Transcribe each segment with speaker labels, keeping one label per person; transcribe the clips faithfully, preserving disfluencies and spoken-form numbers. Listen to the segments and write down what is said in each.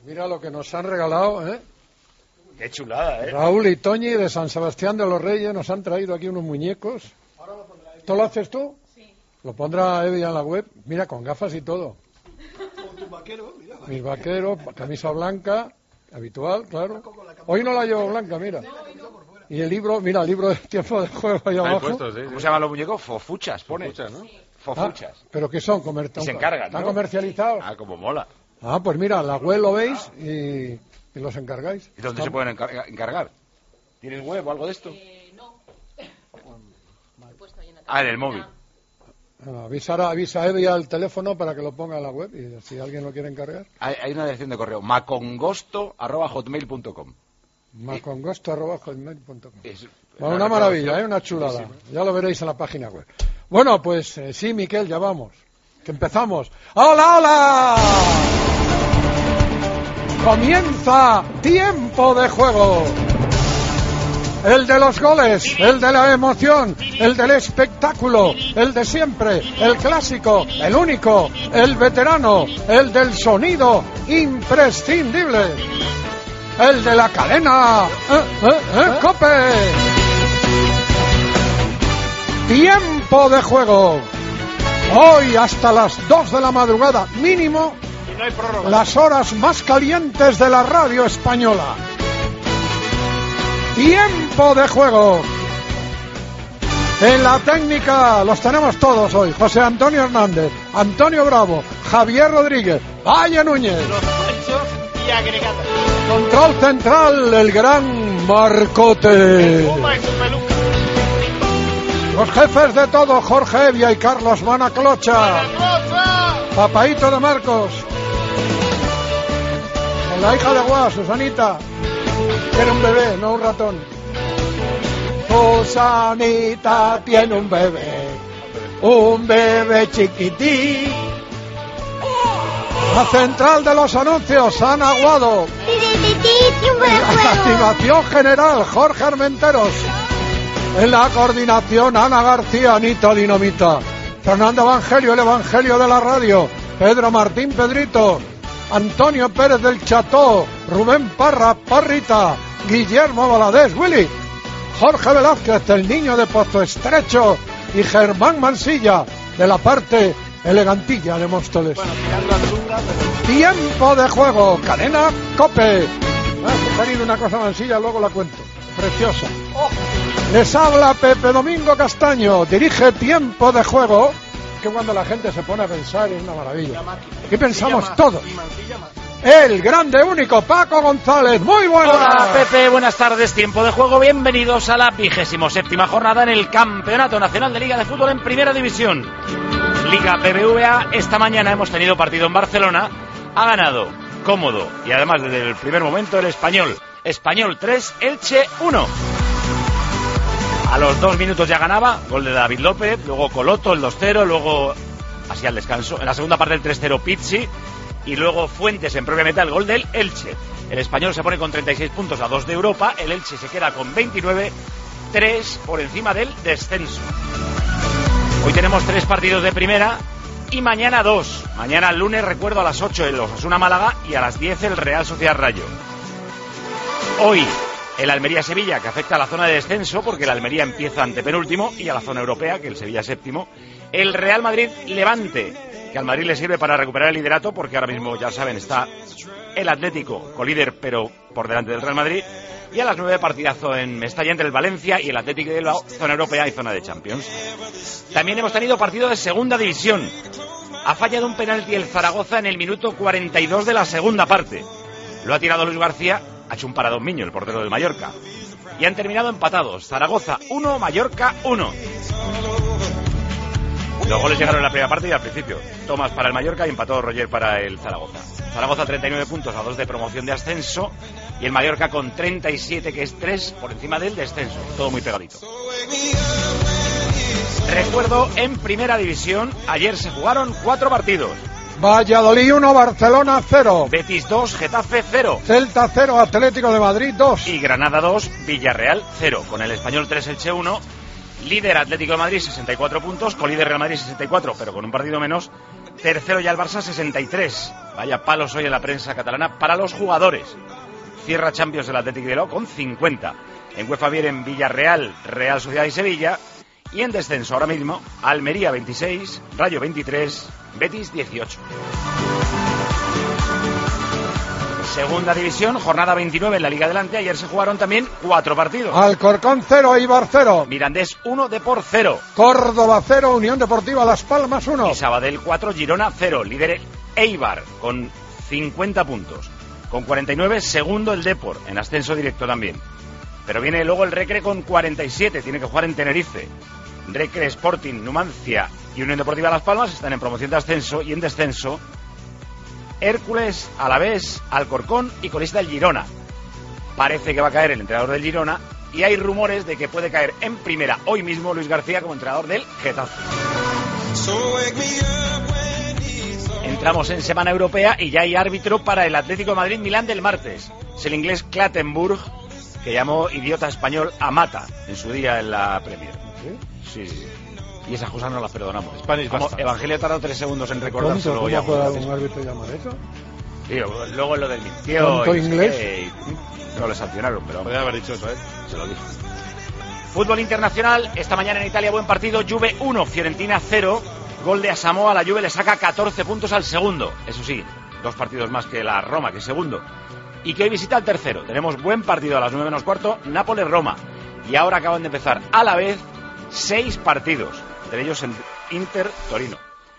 Speaker 1: Mira lo que nos han regalado, ¿eh?
Speaker 2: Qué chulada, ¿eh?
Speaker 1: Raúl y Toñi de San Sebastián de los Reyes nos han traído aquí unos muñecos. ¿Esto lo haces tú?
Speaker 3: Sí.
Speaker 1: Lo pondrá Evi en la web. Mira, con gafas y todo.
Speaker 4: Con tu vaquero, mira.
Speaker 1: Mis vaqueros, camisa blanca, habitual, claro. Hoy no la llevo blanca, mira. Y el libro, mira, el libro de tiempo de juego ahí abajo.
Speaker 5: Puesto, sí, sí.
Speaker 2: ¿Cómo se llaman los muñecos? Fofuchas, pone.
Speaker 5: Fofuchas, ¿no?
Speaker 2: Fofuchas.
Speaker 1: Ah, ¿pero qué son? Comer...
Speaker 2: Y se encargan,
Speaker 1: ¿Están
Speaker 2: ¿no?
Speaker 1: comercializados?
Speaker 2: Ah, como mola.
Speaker 1: Ah, pues mira, la web lo veis y, y los encargáis.
Speaker 2: ¿Y dónde se pueden encar- encargar? ¿Tienes web o algo de esto?
Speaker 3: Eh, no. He puesto ahí en la
Speaker 2: Ah, en el móvil.
Speaker 1: Ah, avisar a, avisa a Evi al teléfono para que lo ponga en la web y si alguien lo quiere encargar.
Speaker 2: Hay, hay una dirección de correo, macongosto arroba hotmail punto com.
Speaker 1: Macongosto arroba hotmail punto com.
Speaker 2: Es-
Speaker 1: Bueno, una maravilla, ¿eh? Una chulada. Ya lo veréis en la página web. Bueno, pues eh, sí, Miquel, ya vamos. Que empezamos. ¡Hola, hola! Comienza Tiempo de Juego. El de los goles, el de la emoción, el del espectáculo, el de siempre, el clásico, el único, el veterano, el del sonido imprescindible. El de la cadena. ¡Eh, eh, eh, COPE! Tiempo de Juego. Hoy hasta las dos de la madrugada, mínimo,
Speaker 4: Y no hay prórroga.
Speaker 1: las horas más calientes de la radio española. Tiempo de Juego. En la técnica los tenemos todos hoy. José Antonio Hernández, Antonio Bravo, Javier Rodríguez, Valle Núñez.
Speaker 4: Los panchos y agregadas.
Speaker 1: Control central, el gran Marcote.
Speaker 4: Puma y su peluca.
Speaker 1: Los jefes de todo, Jorge Evia y Carlos Manaclocha. Papaíto de Marcos. Con la hija de Guas, Susanita. Que era un bebé, no un ratón. Susanita tiene un bebé. Un bebé chiquitín. La central de los anuncios, Ana Aguado. La activación general, Jorge Armenteros. En la coordinación, Ana García, Anita Dinamita. Fernando Evangelio, el Evangelio de la radio. Pedro Martín Pedrito. Antonio Pérez del Cható. Rubén Parra, Parrita. Guillermo Valadez, Willy. Jorge Velázquez, el niño de Pozo Estrecho. Y Germán Mansilla, de la parte elegantilla de Móstoles.
Speaker 4: Bueno, tirando a Lunga, pero...
Speaker 1: Tiempo de Juego, cadena COPE. Me ha sugerido una cosa, Mansilla, luego la cuento. Preciosa. Les habla Pepe Domingo Castaño, dirige Tiempo de Juego, que cuando la gente se pone a pensar es una maravilla. Aquí pensamos todos.
Speaker 4: Y Mancilla más.
Speaker 1: El grande único Paco González, muy buenas.
Speaker 2: Hola Pepe, buenas tardes, Tiempo de Juego, bienvenidos a la vigésimo séptima jornada en el Campeonato Nacional de Liga de Fútbol en Primera División. Liga B B V A, esta mañana hemos tenido partido en Barcelona, ha ganado cómodo y además desde el primer momento el Español. Español tres, Elche uno. A los dos minutos ya ganaba, gol de David López, luego Coloto el dos cero, luego así al descanso. En la segunda parte el tres cero Pizzi y luego Fuentes en propia meta el gol del Elche. El Español se pone con treinta y seis puntos a dos de Europa, el Elche se queda con veintinueve, tres por encima del descenso. Hoy tenemos tres partidos de primera y mañana dos. Mañana el lunes, recuerdo, a las ocho el Osasuna Málaga y a las diez el Real Sociedad Rayo. Hoy el Almería-Sevilla, que afecta a la zona de descenso porque el Almería empieza antepenúltimo, y a la zona europea, que el Sevilla séptimo. El Real Madrid-Levante, que al Madrid le sirve para recuperar el liderato porque ahora mismo, ya saben, está el Atlético colíder pero por delante del Real Madrid. Y a las nueve partidazo en Mestalla entre el Valencia y el Atlético de Bilbao, zona europea y zona de Champions. También hemos tenido partido de segunda división. Ha fallado un penalti el Zaragoza en el minuto cuarenta y dos de la segunda parte. Lo ha tirado Luis García, ha hecho un paradón Miño, el portero del Mallorca. Y han terminado empatados. Zaragoza uno, Mallorca uno. Los goles llegaron en la primera parte y al principio. Tomás para el Mallorca y empató Roger para el Zaragoza. Zaragoza treinta y nueve puntos a dos de promoción de ascenso. Y el Mallorca con treinta y siete, que es tres por encima del descenso. Todo muy pegadito. Recuerdo, en primera división, ayer se jugaron cuatro partidos.
Speaker 1: Valladolid uno, Barcelona cero.
Speaker 2: Betis dos, Getafe cero.
Speaker 1: Celta cero, Atlético de Madrid dos.
Speaker 2: Y Granada dos, Villarreal cero. Con el Español tres, Elche uno. Líder Atlético de Madrid, sesenta y cuatro puntos. Colíder Real Madrid, sesenta y cuatro, pero con un partido menos. Tercero ya el Barça, sesenta y tres. Vaya palos hoy en la prensa catalana para los jugadores. Cierra Champions el Athletic Bilbao con cincuenta. En UEFA vienen Villarreal, Real Sociedad y Sevilla. Y en descenso ahora mismo, Almería veintiséis, Rayo veintitrés, Betis dieciocho. Segunda división, jornada veintinueve en la Liga Adelante. Ayer se jugaron también cuatro partidos.
Speaker 1: Alcorcón cero, Eibar cero.
Speaker 2: Mirandés uno, Depor cero.
Speaker 1: Córdoba cero, Unión Deportiva Las Palmas uno.
Speaker 2: Y Sabadell cuatro, Girona cero. Líder Eibar con cincuenta puntos. Con cuarenta y nueve, segundo el Depor, en ascenso directo también. Pero viene luego el Recre con cuarenta y siete, tiene que jugar en Tenerife. Recre, Sporting, Numancia y Unión Deportiva Las Palmas están en promoción de ascenso, y en descenso Hércules, Alavés, Alcorcón y colista el Girona. Parece que va a caer el entrenador del Girona y hay rumores de que puede caer en primera hoy mismo Luis García como entrenador del Getafe. Entramos en semana europea y ya hay árbitro para el Atlético de Madrid-Milán del martes. Es el inglés Clattenburg, que llamó idiota español a Mata en su día en la Premier. Sí, sí. Y esas cosas no las perdonamos.
Speaker 4: Spanish
Speaker 2: Como
Speaker 4: basta.
Speaker 2: Evangelio tardó tres segundos en recordárselo.
Speaker 1: ¿Cómo
Speaker 2: ya
Speaker 1: puede algún árbitro llamar eso?
Speaker 2: Tío, luego lo del mintió.
Speaker 1: ¿Tonto
Speaker 2: y-
Speaker 1: inglés?
Speaker 2: eh, no le sancionaron, pero
Speaker 4: Podría haber dicho eso, ¿eh?
Speaker 2: se lo dijo. Fútbol internacional, esta mañana en Italia, buen partido. Juve uno, Fiorentina cero. Gol de Asamoah, la Juve le saca catorce puntos al segundo. Eso sí, dos partidos más que la Roma, que es segundo. Y que hoy visita el tercero. Tenemos buen partido a las nueve menos cuarto, Nápoles-Roma. Y ahora acaban de empezar a la vez seis partidos, entre ellos el Inter-Torino.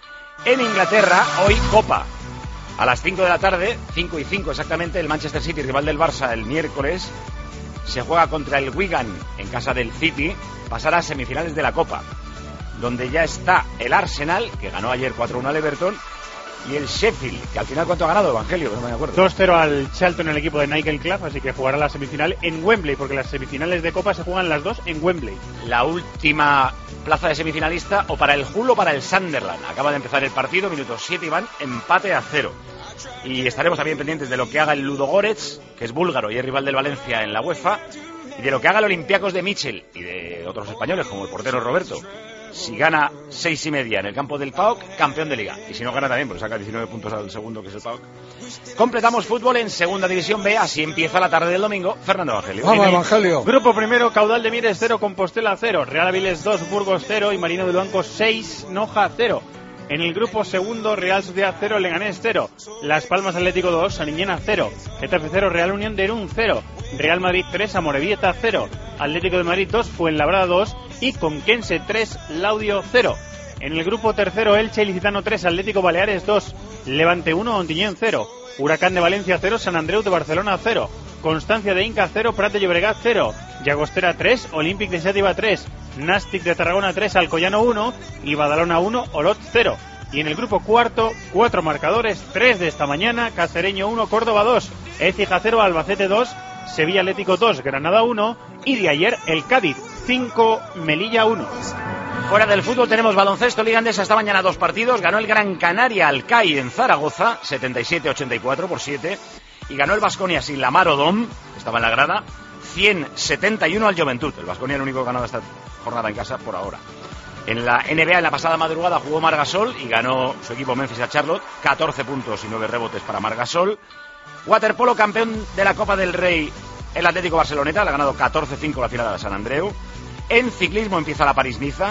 Speaker 2: En Inglaterra, hoy Copa. A las cinco de la tarde, cinco y cinco exactamente, el Manchester City, rival del Barça el miércoles, se juega contra el Wigan en casa del City, pasará a semifinales de la Copa, donde ya está el Arsenal, que ganó ayer cuatro uno al Everton, y el Sheffield, que al final, ¿cuánto ha ganado, Evangelio? Que no me acuerdo.
Speaker 5: dos cero al Charlton, el equipo de Nigel Clough, así que jugará la semifinal en Wembley, porque las semifinales de Copa se juegan las dos en Wembley.
Speaker 2: La última plaza de semifinalista, o para el Hull o para el Sunderland. Acaba de empezar el partido, minutos siete y van empate a cero. Y estaremos también pendientes de lo que haga el Ludogorets, que es búlgaro y es rival del Valencia en la UEFA, y de lo que haga el Olympiacos de Michel y de otros españoles, como el portero Roberto. Si gana seis y media en el campo del P A O K, campeón de liga. Y si no gana también, porque saca diecinueve puntos al segundo, que es el P A O K. Completamos fútbol en Segunda División B, así empieza la tarde del domingo. Fernando Evangelio.
Speaker 1: Vamos, Evangelio.
Speaker 5: Grupo primero, Caudal de Mieres cero, Compostela cero, Real Avilés dos, Burgos cero y Marino del Banco seis, Noja cero. En el grupo segundo, Real Sociedad cero, Leganés cero, Las Palmas Atlético dos, Sariñena cero, Getafe cero, Real Unión de Irún cero, Real Madrid tres, Amorebieta cero, Atlético de Madrid dos, Fuenlabrada dos y Conquense tres, Laudio cero. En el grupo tercero, Elche Ilicitano tres, Atlético Baleares dos, Levante uno, Ontinyent cero, Huracán de Valencia cero, Sant Andreu de Barcelona cero, Constancia de Inca cero, Prat de Llobregat cero, Llagostera tres, Olímpic de Xàtiva tres, Nàstic de Tarragona tres, Alcoyano uno y Badalona uno, Olot cero. Y en el grupo cuarto, cuatro marcadores, tres de esta mañana, Cacereño uno, Córdoba dos, Écija cero, Albacete dos, Sevilla Atlético dos, Granada uno y de ayer el Cádiz cinco, Melilla uno.
Speaker 2: Fuera del fútbol tenemos baloncesto, Liga Endesa esta mañana dos partidos. Ganó el Gran Canaria al C A I en Zaragoza, setenta y siete a ochenta y cuatro por siete. Y ganó el Baskonia sin la Marodom, que estaba en la grada, cien setenta y uno al Juventud. El Baskonia el único que ha ganado esta jornada en casa por ahora. En la N B A en la pasada madrugada jugó Margasol y ganó su equipo Memphis a Charlotte, catorce puntos y nueve rebotes para Margasol. Waterpolo, campeón de la Copa del Rey, el Atlético Barceloneta, le ha ganado catorce cinco la final de San Andreu. En ciclismo empieza la París-Niza.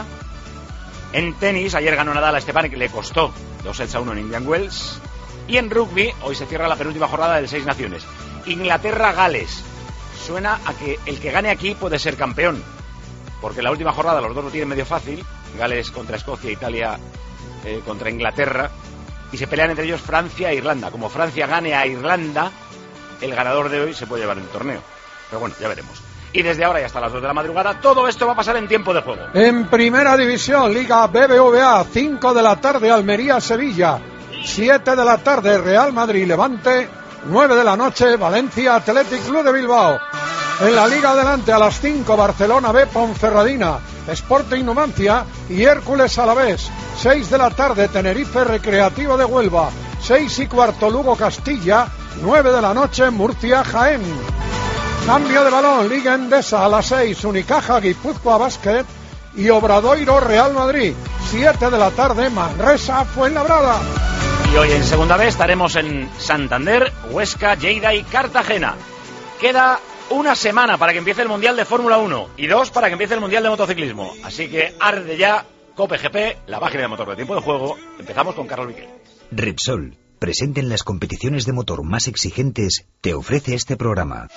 Speaker 2: En tenis, ayer ganó Nadal a Stepanek, que le costó dos sets a uno en Indian Wells. Y en rugby, hoy se cierra la penúltima jornada del Seis Naciones. Inglaterra-Gales. Suena a que el que gane aquí puede ser campeón, porque la última jornada los dos lo tienen medio fácil. Gales contra Escocia, Italia eh, contra Inglaterra. Y se pelean entre ellos Francia e Irlanda. Como Francia gane a Irlanda, el ganador de hoy se puede llevar el torneo. Pero bueno, ya veremos. Y desde ahora y hasta las dos de la madrugada, todo esto va a pasar en tiempo de juego.
Speaker 1: En Primera División, Liga B B V A, cinco de la tarde, Almería-Sevilla. siete de la tarde, Real Madrid-Levante. nueve de la noche, Valencia-Athletic Club de Bilbao. En la Liga Adelante, a las cinco, Barcelona B, Ponferradina. Sporting Numancia y Hércules Alavés. seis de la tarde, Tenerife Recreativo de Huelva. seis y cuarto, Lugo Castilla. nueve de la noche, Murcia Jaén. Cambio de balón, Liga Endesa a las seis, Unicaja Guipúzcoa Basket y Obradoiro Real Madrid. siete de la tarde, Manresa Fuenlabrada.
Speaker 2: Y hoy en Segunda B estaremos en Santander, Huesca, Lleida y Cartagena. Queda una semana para que empiece el Mundial de Fórmula uno y dos para que empiece el Mundial de Motociclismo. Así que arde ya Cope G P, la página de motor de tiempo de juego. Empezamos con Carlos Miquel.
Speaker 6: Repsol, presente en las competiciones de motor más exigentes, te ofrece este programa.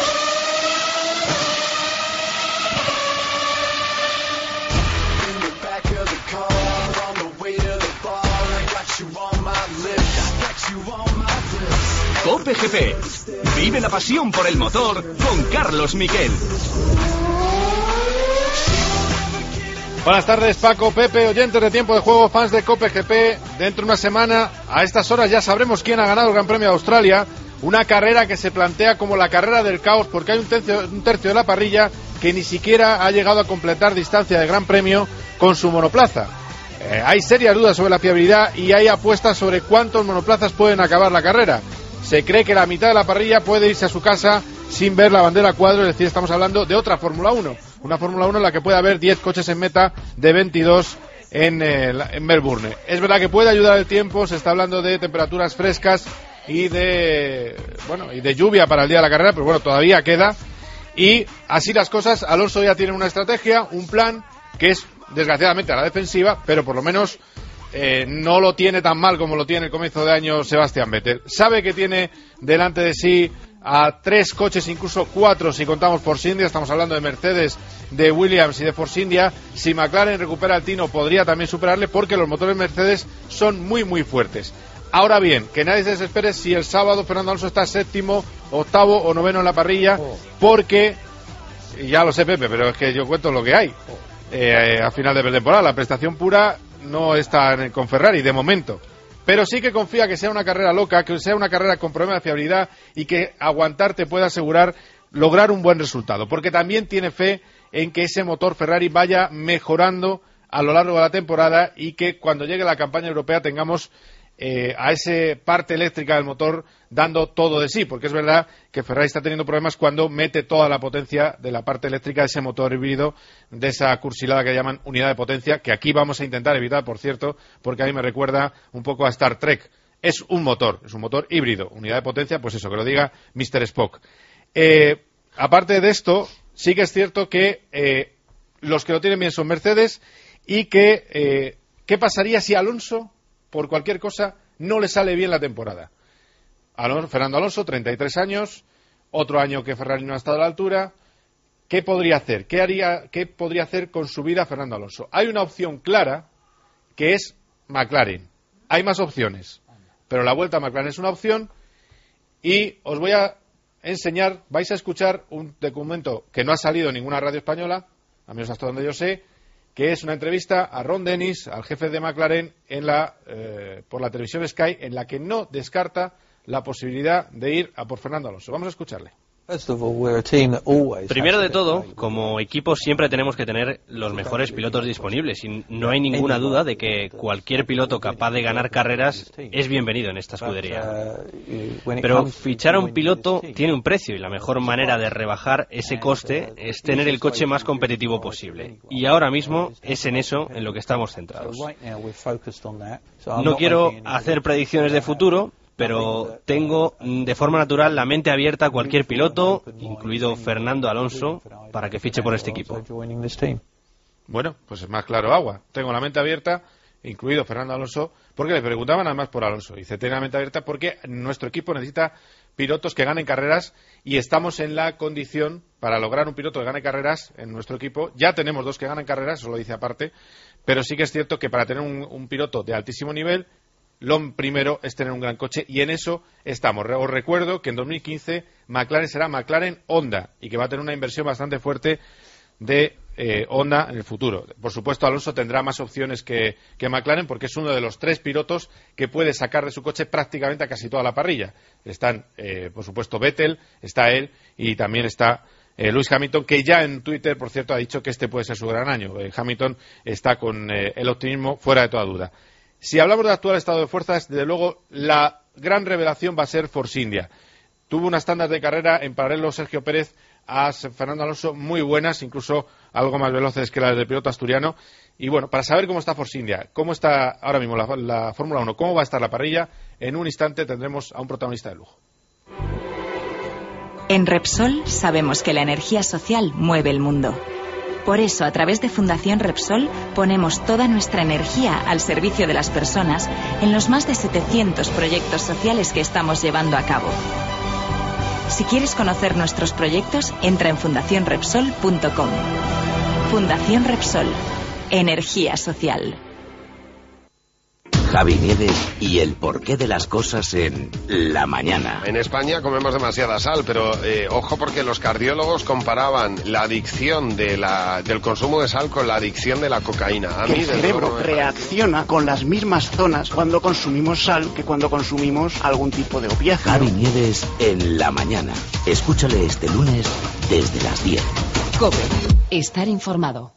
Speaker 7: Cope G P. Vive la pasión por el motor con Carlos Miquel.
Speaker 8: Buenas tardes, Paco, Pepe, oyentes de Tiempo de Juego, fans de Cope G P. Dentro de una semana, a estas horas ya sabremos quién ha ganado el Gran Premio de Australia. Una carrera que se plantea como la carrera del caos, porque hay un tercio, un tercio de la parrilla que ni siquiera ha llegado a completar distancia de Gran Premio con su monoplaza. Eh, hay serias dudas sobre la fiabilidad y hay apuestas sobre cuántos monoplazas pueden acabar la carrera. Se cree que la mitad de la parrilla puede irse a su casa sin ver la bandera cuadro, es decir, estamos hablando de otra Fórmula uno. Una Fórmula uno en la que puede haber diez coches en meta de veintidós en, eh, en Melbourne. Es verdad que puede ayudar el tiempo, se está hablando de temperaturas frescas y de, bueno, y de lluvia para el día de la carrera, pero bueno, todavía queda. Y así las cosas, Alonso ya tiene una estrategia, un plan que es desgraciadamente a la defensiva, pero por lo menos Eh, no lo tiene tan mal como lo tiene el comienzo de año Sebastián Vettel. Sabe que tiene delante de sí a tres coches, incluso cuatro si contamos Force India. Estamos hablando de Mercedes, de Williams y de Force India. Si McLaren recupera el tino podría también superarle, porque los motores Mercedes son muy muy fuertes. Ahora bien, que nadie se desespere si el sábado Fernando Alonso está séptimo, octavo o noveno en la parrilla, porque, y ya lo sé, Pepe, pero es que yo cuento lo que hay eh, a final de temporada. La prestación pura no está con Ferrari de momento, pero sí que confía que sea una carrera loca, que sea una carrera con problemas de fiabilidad y que aguantar te pueda asegurar lograr un buen resultado, porque también tiene fe en que ese motor Ferrari vaya mejorando a lo largo de la temporada y que cuando llegue la campaña europea tengamos eh, a esa parte eléctrica del motor dando todo de sí, porque es verdad que Ferrari está teniendo problemas cuando mete toda la potencia de la parte eléctrica de ese motor híbrido, de esa cursilada que llaman unidad de potencia, que aquí vamos a intentar evitar, por cierto, porque a mí me recuerda un poco a Star Trek. Es un motor, es un motor híbrido, unidad de potencia, pues eso, que lo diga mister Spock. Eh, aparte de esto, sí que es cierto que eh, los que lo tienen bien son Mercedes y que eh, ¿qué pasaría si Alonso, por cualquier cosa, no le sale bien la temporada? Alonso, Fernando Alonso, treinta y tres años, otro año que Ferrari no ha estado a la altura. ¿Qué podría hacer? ¿Qué haría, qué podría hacer con su vida Fernando Alonso? Hay una opción clara, que es McLaren. Hay más opciones, pero la vuelta a McLaren es una opción, y os voy a enseñar, vais a escuchar un documento que no ha salido en ninguna radio española, a menos hasta donde yo sé, que es una entrevista a Ron Dennis, al jefe de McLaren, en la, eh, por la televisión Sky, en la que no descarta la posibilidad de ir a por Fernando Alonso. Vamos a escucharle.
Speaker 9: Primero de todo, como equipo siempre tenemos que tener los mejores pilotos disponibles y no hay ninguna duda de que cualquier piloto capaz de ganar carreras es bienvenido en esta escudería. Pero fichar a un piloto tiene un precio y la mejor manera de rebajar ese coste es tener el coche más competitivo posible. Y ahora mismo es en eso en lo que estamos centrados. No quiero hacer predicciones de futuro, pero tengo de forma natural la mente abierta a cualquier piloto, incluido Fernando Alonso, para que fiche por este equipo.
Speaker 8: Bueno, pues es más claro agua. Tengo la mente abierta, incluido Fernando Alonso, porque le preguntaban además por Alonso. Dice, tengo la mente abierta porque nuestro equipo necesita pilotos que ganen carreras y estamos en la condición para lograr un piloto que gane carreras en nuestro equipo. Ya tenemos dos que ganan carreras, eso lo dice aparte, pero sí que es cierto que para tener un, un piloto de altísimo nivel, lo primero es tener un gran coche, y en eso estamos. Os recuerdo que en dos mil quince McLaren será McLaren Honda y que va a tener una inversión bastante fuerte de eh, Honda en el futuro. Por supuesto, Alonso tendrá más opciones que, que McLaren, porque es uno de los tres pilotos que puede sacar de su coche prácticamente a casi toda la parrilla. Están, eh, por supuesto, Vettel, está él y también está eh, Lewis Hamilton, que ya en Twitter, por cierto, ha dicho que este puede ser su gran año. Eh, Hamilton está con eh, el optimismo fuera de toda duda. Si hablamos del actual estado de fuerzas, desde luego la gran revelación va a ser Force India. tuvo unas tandas de carrera en paralelo Sergio Pérez a Fernando Alonso muy buenas, incluso algo más veloces que las del piloto asturiano. Y bueno, para saber cómo está Force India, cómo está ahora mismo la, la Fórmula uno, cómo va a estar la parrilla, en un instante tendremos a un protagonista de lujo.
Speaker 10: En Repsol sabemos que la energía social mueve el mundo. Por eso, a través de Fundación Repsol, ponemos toda nuestra energía al servicio de las personas en los más de setecientos proyectos sociales que estamos llevando a cabo. Si quieres conocer nuestros proyectos, entra en fundación repsol punto com. Fundación Repsol. Energía social.
Speaker 11: Javi Nieves y el porqué de las cosas en La Mañana.
Speaker 12: En España comemos demasiada sal, pero eh, ojo, porque los cardiólogos comparaban la adicción de la, del consumo de sal con la adicción de la cocaína. A
Speaker 13: que
Speaker 12: mí,
Speaker 13: el cerebro
Speaker 12: luego,
Speaker 13: reacciona con las mismas zonas cuando consumimos sal que cuando consumimos algún tipo de opiáceo.
Speaker 11: Javi Nieves en La Mañana. Escúchale este lunes desde las diez.
Speaker 14: COPE. Estar informado.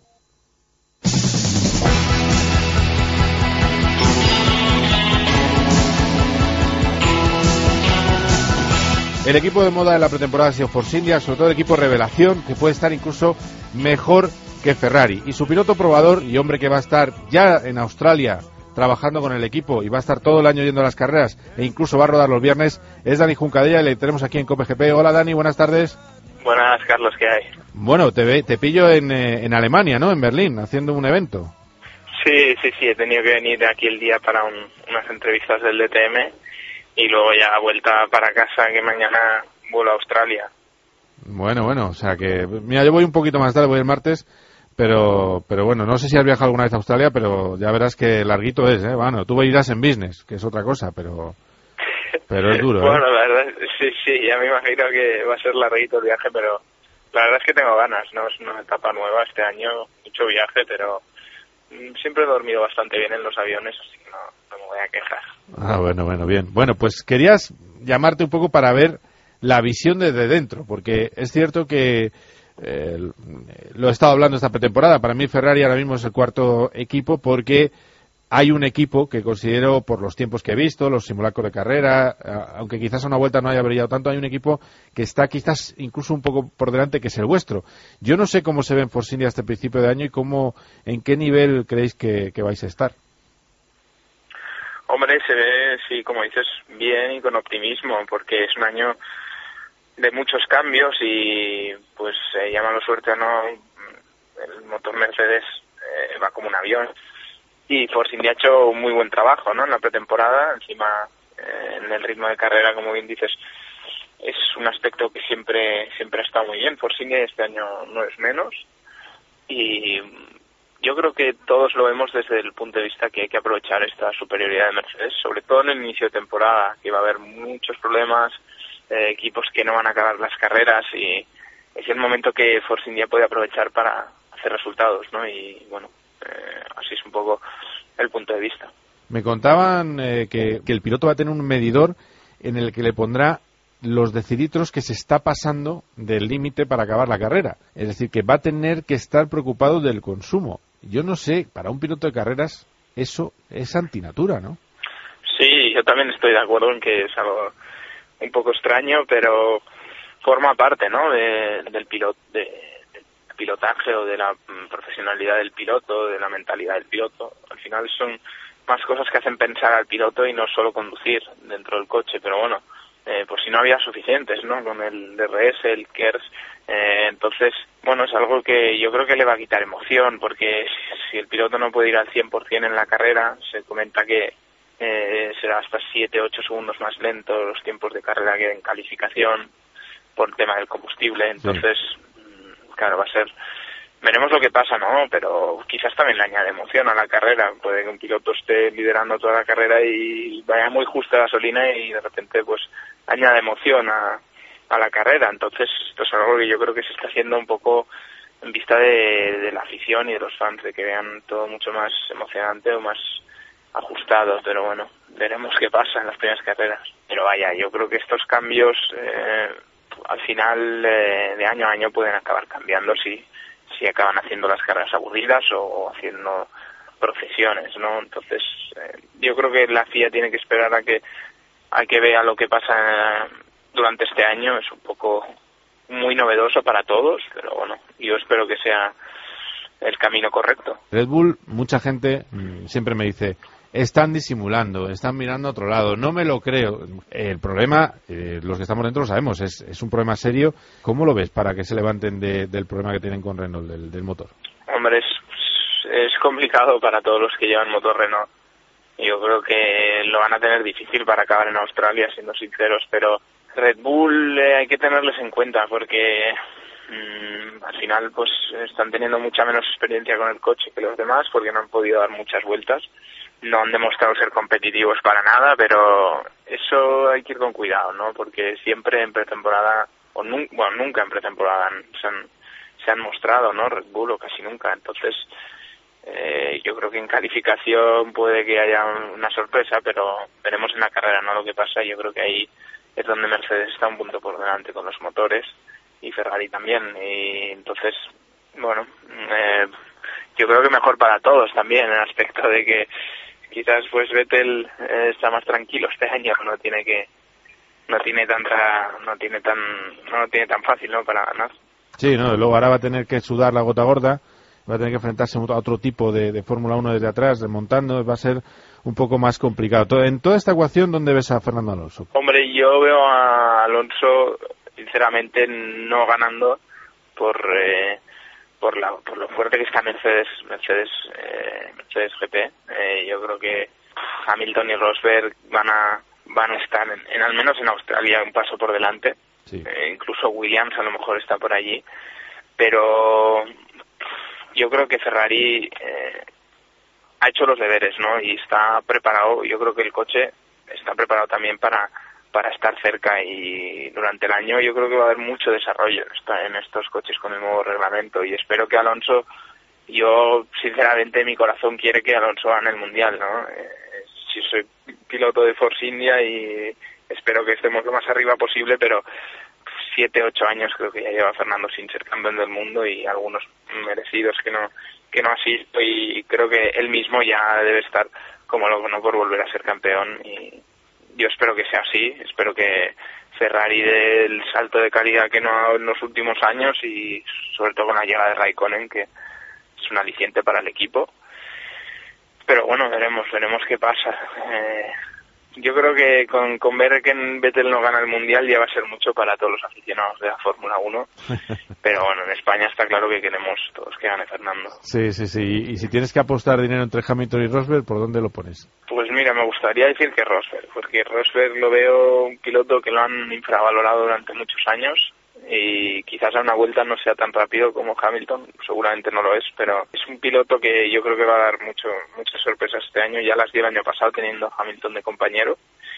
Speaker 8: El equipo de moda de la pretemporada ha sido Force India, sobre todo el equipo revelación, que puede estar incluso mejor que Ferrari. Y su piloto probador, y hombre que va a estar ya en Australia trabajando con el equipo y va a estar todo el año yendo a las carreras e incluso va a rodar los viernes, es Dani Juncadella y le tenemos aquí en COPE G P. Hola Dani, buenas tardes.
Speaker 15: Buenas, Carlos, ¿qué hay?
Speaker 8: Bueno, te, ve, te pillo en, eh, en Alemania, ¿no? En Berlín, haciendo un evento.
Speaker 15: Sí, sí, sí, he tenido que venir aquí el día para un, unas entrevistas del D T M y luego ya vuelta para casa, que mañana vuelo a Australia.
Speaker 8: Bueno, bueno, o sea que... Mira, yo voy un poquito más tarde, voy el martes, pero pero bueno, no sé si has viajado alguna vez a Australia, pero ya verás que larguito es, ¿eh? Bueno, tú irás en business, que es otra cosa, pero pero es duro, ¿eh?
Speaker 15: Bueno, la verdad, sí, sí, ya me imagino que va a ser larguito el viaje, pero la verdad es que tengo ganas, ¿no? Es una etapa nueva este año, mucho viaje, pero siempre he dormido bastante bien en los aviones, así que no, no me voy a quejar.
Speaker 8: Ah, bueno, bueno, bien. Bueno, pues querías llamarte un poco para ver la visión desde dentro, porque es cierto que eh, lo he estado hablando esta pretemporada. Para mí Ferrari ahora mismo es el cuarto equipo porque hay un equipo que considero, por los tiempos que he visto, los simulacros de carrera, aunque quizás a una vuelta no haya brillado tanto, hay un equipo que está quizás incluso un poco por delante, que es el vuestro. Yo no sé cómo se ve en Force India este principio de año y cómo, en qué nivel creéis que, que vais a estar.
Speaker 15: Hombre, se ve, sí, como dices, bien y con optimismo, porque es un año de muchos cambios y, pues, eh, llámalo suerte o no, el motor Mercedes eh, va como un avión. Y Force India ha hecho un muy buen trabajo, ¿no? En la pretemporada, encima eh, en el ritmo de carrera, como bien dices, es un aspecto que siempre siempre ha estado muy bien. Force India este año no es menos y yo creo que todos lo vemos desde el punto de vista que hay que aprovechar esta superioridad de Mercedes, sobre todo en el inicio de temporada, que va a haber muchos problemas, eh, equipos que no van a acabar las carreras y es el momento que Force India puede aprovechar para hacer resultados, ¿no? Y bueno, Eh, así es un poco el punto de vista.
Speaker 8: Me contaban eh, que, que el piloto va a tener un medidor en el que le pondrá los decilitros que se está pasando del límite para acabar la carrera. Es decir, que va a tener que estar preocupado del consumo. Yo no sé, para un piloto de carreras eso es antinatura, ¿no?
Speaker 15: Sí, yo también estoy de acuerdo en que es algo un poco extraño, pero forma parte, ¿no? De, del piloto, de pilotaje o de la profesionalidad del piloto, de la mentalidad del piloto. Al final son más cosas que hacen pensar al piloto y no solo conducir dentro del coche, pero bueno, eh, por si no había suficientes, ¿no? Con el D R S, el KERS, eh, entonces, bueno, es algo que yo creo que le va a quitar emoción, porque si el piloto no puede ir al cien por ciento en la carrera, se comenta que eh, será hasta siete ocho segundos más lento los tiempos de carrera que en calificación por el tema del combustible, entonces... Sí. Claro, va a ser, veremos lo que pasa, ¿no? Pero quizás también le añade emoción a la carrera. Puede que un piloto esté liderando toda la carrera y vaya muy justa la gasolina y de repente pues añade emoción a, a la carrera. Entonces esto es algo que yo creo que se está haciendo un poco en vista de, de la afición y de los fans, de que vean todo mucho más emocionante o más ajustado. Pero bueno, veremos qué pasa en las primeras carreras. Pero vaya, yo creo que estos cambios... Eh, al final eh, de año a año pueden acabar cambiando si si acaban haciendo las carreras aburridas o, o haciendo procesiones, ¿no? Entonces eh, yo creo que la F I A tiene que esperar a que a que vea lo que pasa durante este año es un poco muy novedoso para todos, pero bueno, yo espero que sea el camino correcto.
Speaker 8: Red Bull, mucha gente mmm, siempre me dice, están disimulando, están mirando a otro lado, no me lo creo. El problema, eh, los que estamos dentro lo sabemos, es, es un problema serio. ¿Cómo lo ves para que se levanten de, del problema que tienen con Renault, del, del motor?
Speaker 15: Hombre, es, es complicado para todos los que llevan motor Renault. Yo creo que lo van a tener difícil para acabar en Australia, siendo sinceros, pero Red Bull eh, hay que tenerles en cuenta porque mmm, al final pues están teniendo mucha menos experiencia con el coche que los demás porque no han podido dar muchas vueltas. No han demostrado ser competitivos para nada, pero eso hay que ir con cuidado, ¿no? Porque siempre en pretemporada, o nun, bueno, nunca en pretemporada se han, se han mostrado, ¿no? Red Bull o casi nunca. Entonces, eh, yo creo que en calificación puede que haya una sorpresa, pero veremos en la carrera, ¿no? Lo que pasa, yo creo que ahí es donde Mercedes está un punto por delante con los motores y Ferrari también. Y entonces, bueno, eh, yo creo que mejor para todos también, en el aspecto de que quizás pues Vettel eh, está más tranquilo este año, no tiene que no tiene tanta no tiene tan no lo tiene tan fácil, ¿no?, para ganar.
Speaker 8: Sí, no, luego ahora va a tener que sudar la gota gorda, va a tener que enfrentarse a otro tipo de, de Fórmula uno desde atrás, remontando, va a ser un poco más complicado. En toda esta ecuación, ¿dónde ves a Fernando Alonso?
Speaker 15: Hombre, yo veo a Alonso sinceramente no ganando por eh, por la por lo fuerte que está Mercedes Mercedes eh, Mercedes G P. Eh, yo creo que Hamilton y Rosberg van a van a estar en, en al menos en Australia un paso por delante. Sí. Eh, incluso Williams a lo mejor está por allí, pero yo creo que Ferrari eh, ha hecho los deberes, ¿no? Y está preparado. Yo creo que el coche está preparado también para para estar cerca, y durante el año yo creo que va a haber mucho desarrollo en estos coches con el nuevo reglamento, y espero que Alonso, yo sinceramente mi corazón quiere que Alonso gane el Mundial, ¿no? Eh, si soy piloto de Force India y espero que estemos lo más arriba posible, pero siete, ocho años creo que ya lleva Fernando sin ser campeón del mundo, y algunos merecidos que no que no asisto, y creo que él mismo ya debe estar como loco, ¿no?, por volver a ser campeón, y yo espero que sea así. Espero que Ferrari dé el salto de calidad que no ha dado en los últimos años, y sobre todo con la llegada de Raikkonen, que es un aliciente para el equipo. Pero bueno, veremos, veremos qué pasa. Eh, yo creo que con, con ver que Vettel no gana el Mundial ya va a ser mucho para todos los aficionados de la Fórmula uno. Pero bueno, en España está claro que queremos todos que gane Fernando.
Speaker 8: Sí, sí, sí. Y, y si tienes que apostar dinero entre Hamilton y Rosberg, ¿por dónde lo pones?
Speaker 15: Pues mira, me gustaría decir que Rosberg, porque Rosberg lo veo un piloto que lo han infravalorado durante muchos años, y quizás a una vuelta no sea tan rápido como Hamilton, seguramente no lo es, pero es un piloto que yo creo que va a dar mucho muchas sorpresas este año. Ya las dio el año pasado teniendo a Hamilton de compañero,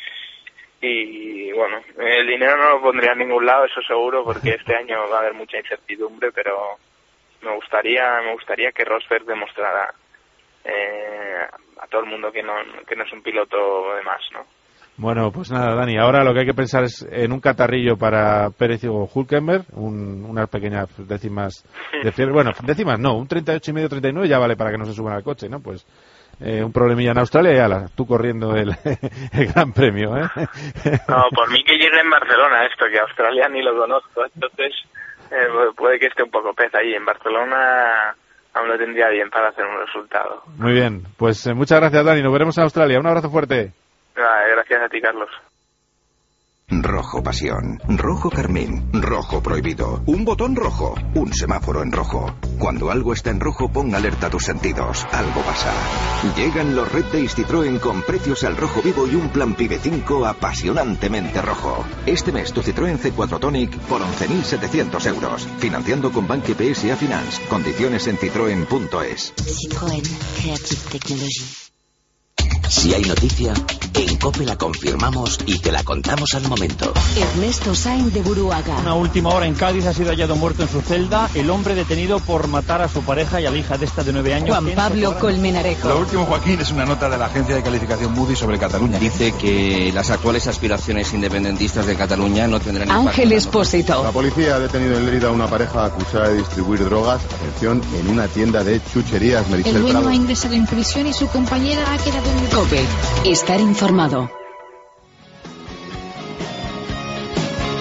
Speaker 15: y bueno, el dinero no lo pondría en ningún lado, eso seguro, porque este año va a haber mucha incertidumbre, pero me gustaría me gustaría que Rosberg demostrara eh, a todo el mundo que no que no es un piloto de más, ¿no?
Speaker 8: Bueno, pues nada, Dani, ahora lo que hay que pensar es en un catarrillo para Pérez y Hülkenberg, un, unas pequeñas décimas de fiebre. Bueno, décimas no, un treinta y ocho y medio, treinta y nueve ya vale para que no se suban al coche, ¿no? Pues eh, un problemilla en Australia y ala, tú corriendo el, el Gran Premio, ¿eh?
Speaker 15: No, por mí que llegue en Barcelona esto, que Australia ni lo conozco, entonces eh, puede que esté un poco pez ahí. En Barcelona aún lo tendría bien para hacer un resultado.
Speaker 8: Muy bien, pues eh, muchas gracias, Dani, nos veremos en Australia. Un abrazo fuerte.
Speaker 15: Gracias a ti, Carlos.
Speaker 11: Rojo pasión, rojo carmín, rojo prohibido, un botón rojo, un semáforo en rojo. Cuando algo está en rojo, pon alerta a tus sentidos, algo pasa. Llegan los Red Days Citroën con precios al rojo vivo y un plan PIBE cinco apasionantemente rojo. Este mes tu Citroën C cuatro Tonic por once mil setecientos euros, financiando con Banque P S A Finance. Condiciones en citroen punto es.
Speaker 16: Citroën Creative Technology.
Speaker 11: Si hay noticia, en COPE la confirmamos y te la contamos al momento.
Speaker 14: Ernesto Sainz de Buruaga.
Speaker 17: Una última hora en Cádiz, ha sido hallado muerto en su celda el hombre detenido por matar a su pareja y a la hija de esta de nueve años.
Speaker 14: Juan Pablo Colmenarejo.
Speaker 18: Lo último, Joaquín, es una nota de la agencia de calificación Moody's sobre Cataluña.
Speaker 19: Dice que las actuales aspiraciones independentistas de Cataluña no tendrán
Speaker 14: Ángel Expósito.
Speaker 20: La policía ha detenido en Lérida a una pareja acusada de distribuir drogas, atención, en una tienda de chucherías. Merichel
Speaker 21: El dueño
Speaker 20: Prado
Speaker 21: ha ingresado en prisión y su compañera ha quedado en...
Speaker 14: COPE. Estar informado.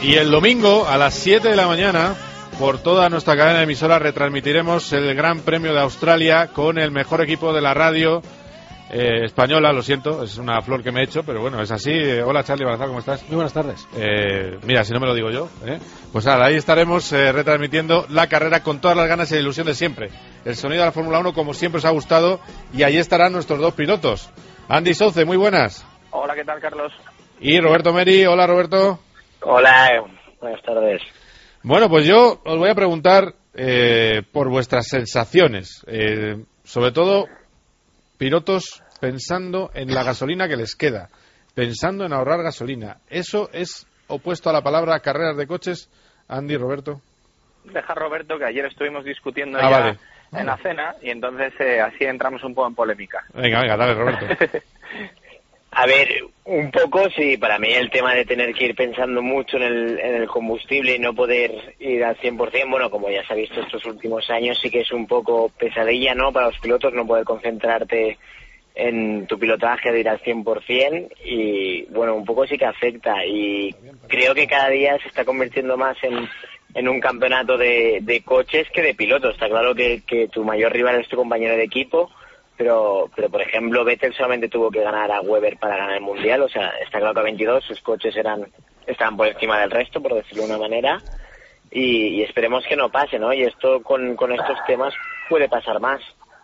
Speaker 8: Y el domingo a las siete de la mañana, por toda nuestra cadena de emisoras, retransmitiremos el Gran Premio de Australia con el mejor equipo de la radio eh, española. Lo siento, es una flor que me he hecho, pero bueno, es así. Eh, hola Charlie Barazal, ¿cómo estás?
Speaker 1: Muy buenas tardes.
Speaker 8: Eh, mira, si no me lo digo yo, ¿eh? Pues ahora ahí estaremos eh, retransmitiendo la carrera con todas las ganas y la ilusión de siempre. El sonido de la Fórmula uno como siempre os ha gustado, y ahí estarán nuestros dos pilotos. Andy Souce, muy buenas.
Speaker 15: Hola, ¿qué tal, Carlos?
Speaker 8: Y Roberto Meri. Hola, Roberto.
Speaker 3: Hola, buenas tardes.
Speaker 8: Bueno, pues yo os voy a preguntar eh, por vuestras sensaciones, eh, sobre todo pilotos pensando en la gasolina que les queda, pensando en ahorrar gasolina. ¿Eso es opuesto a la palabra carreras de coches, Andy, Roberto?
Speaker 15: Deja Roberto, que ayer estuvimos discutiendo
Speaker 8: ah,
Speaker 15: ya
Speaker 8: vale.
Speaker 15: en la cena, y entonces eh, así entramos un poco en polémica.
Speaker 8: Venga, venga, dale, Roberto.
Speaker 3: A ver, un poco sí, para mí el tema de tener que ir pensando mucho en el, en el combustible y no poder ir al cien por ciento, bueno, como ya se ha visto estos últimos años, sí que es un poco pesadilla, ¿no?, para los pilotos, no poder concentrarte en tu pilotaje de ir al cien por ciento, y bueno, un poco sí que afecta, y creo que cada día se está convirtiendo más en, en un campeonato de, de coches que de pilotos. Está claro que, que tu mayor rival es tu compañero de equipo, pero pero por ejemplo Vettel solamente tuvo que ganar a Webber para ganar el Mundial. O sea, está claro que a veintidós sus coches eran estaban por encima del resto, por decirlo de una manera, y, y esperemos que no pase, ¿no? Y esto con, con estos temas puede pasar más.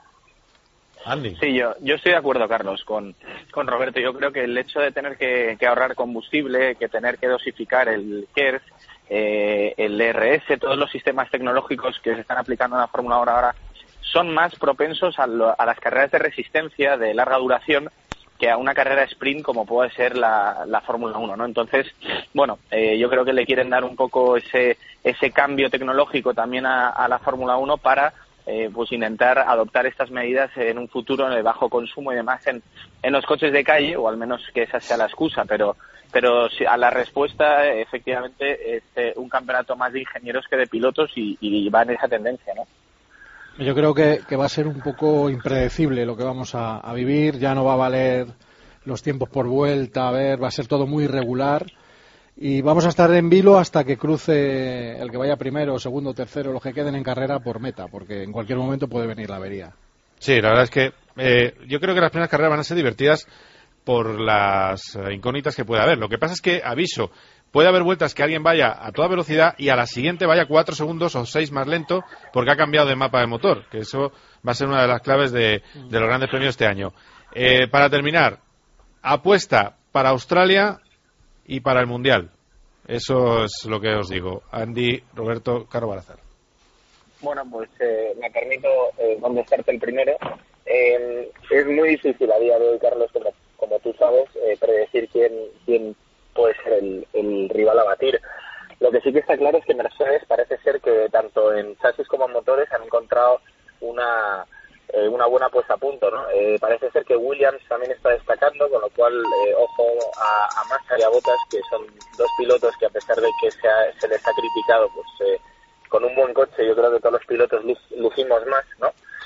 Speaker 8: Andy.
Speaker 15: Sí, yo yo estoy de acuerdo, Carlos, con, con Roberto. Yo creo que el hecho de tener que, que ahorrar combustible, que tener que dosificar el K E R S, eh, el R S, todos los sistemas tecnológicos que se están aplicando en la Fórmula uno ahora, son más propensos a, lo, a las carreras de resistencia de larga duración que a una carrera sprint como puede ser la, la Fórmula uno, ¿no? Entonces, bueno, eh, yo creo que le quieren dar un poco ese ese cambio tecnológico también a, a la Fórmula uno para eh, pues intentar adoptar estas medidas en un futuro en el bajo consumo y demás en, en los coches de calle, o al menos que esa sea la excusa, pero pero a la respuesta efectivamente es eh, un campeonato más de ingenieros que de pilotos, y, y va en esa tendencia, ¿no?
Speaker 1: Yo creo que, que va a ser un poco impredecible lo que vamos a, a vivir. Ya no va a valer los tiempos por vuelta, a ver, va a ser todo muy irregular, y vamos a estar en vilo hasta que cruce el que vaya primero, segundo, tercero, los que queden en carrera por meta, porque en cualquier momento puede venir la avería.
Speaker 8: Sí, la verdad es que eh, yo creo que las primeras carreras van a ser divertidas por las incógnitas que puede haber. Lo que pasa es que, aviso, puede haber vueltas que alguien vaya a toda velocidad y a la siguiente vaya cuatro segundos o seis más lento porque ha cambiado de mapa de motor, que eso va a ser una de las claves de, de los grandes premios este año. Eh, para terminar, apuesta para Australia y para el Mundial. Eso es lo que os digo. Andy, Roberto, Caro Barazal.
Speaker 15: Bueno, pues eh, me permito eh, contestarte el primero. Eh, es muy difícil a día de hoy, Carlos, como, como tú sabes, eh, predecir quién, quién puede ser el, el rival a batir. Lo que sí que está claro es que Mercedes parece ser que tanto en chasis como en motores han encontrado una eh, una buena puesta a punto, ¿no? Eh, parece ser que Williams también está destacando, con lo cual eh, ojo a, a Massa y a Bottas, que son dos pilotos que, a pesar de que se, ha, se les ha criticado, pues eh, con un buen coche yo creo que todos los pilotos lucimos más, ¿no?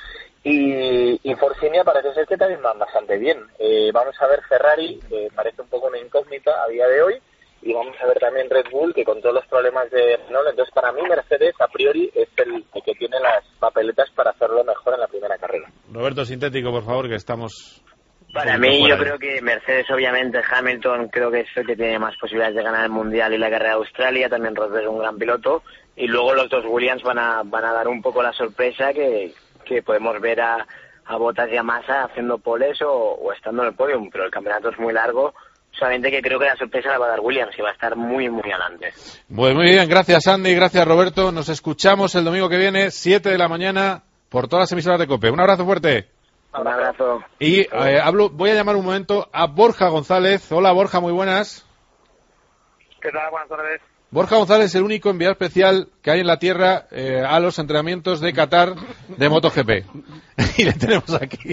Speaker 15: Y, y Force India parece ser que también van bastante bien. Eh, vamos a ver Ferrari, que parece un poco una incógnita a día de hoy, y vamos a ver también Red Bull, que con todos los problemas de Renault, entonces para mí Mercedes a priori es el, el que tiene las papeletas para hacerlo mejor en la primera carrera.
Speaker 8: Roberto, sintético, por favor, que estamos...
Speaker 3: Para mí, yo creo que Mercedes, obviamente, Hamilton creo que es el que tiene más posibilidades de ganar el Mundial y la carrera de Australia, también Rosberg es un gran piloto, y luego los dos Williams van a van a dar un poco la sorpresa que, que podemos ver a, a Bottas y a Massa haciendo poles o, o estando en el podium, pero el campeonato es muy largo, solamente que creo que la sorpresa la va a dar Williams y va a estar muy, muy adelante.
Speaker 8: Pues muy bien, gracias Andy, gracias Roberto, nos escuchamos el domingo que viene, siete de la mañana, por todas las emisoras de COPE. Un abrazo fuerte.
Speaker 3: Un abrazo.
Speaker 8: Y eh, hablo, voy a llamar un momento a Borja González. Hola Borja, muy buenas.
Speaker 22: ¿Qué tal? Buenas tardes.
Speaker 8: Borja González es el único enviado especial que hay en la Tierra eh, a los entrenamientos de Qatar de MotoGP. Y le tenemos aquí.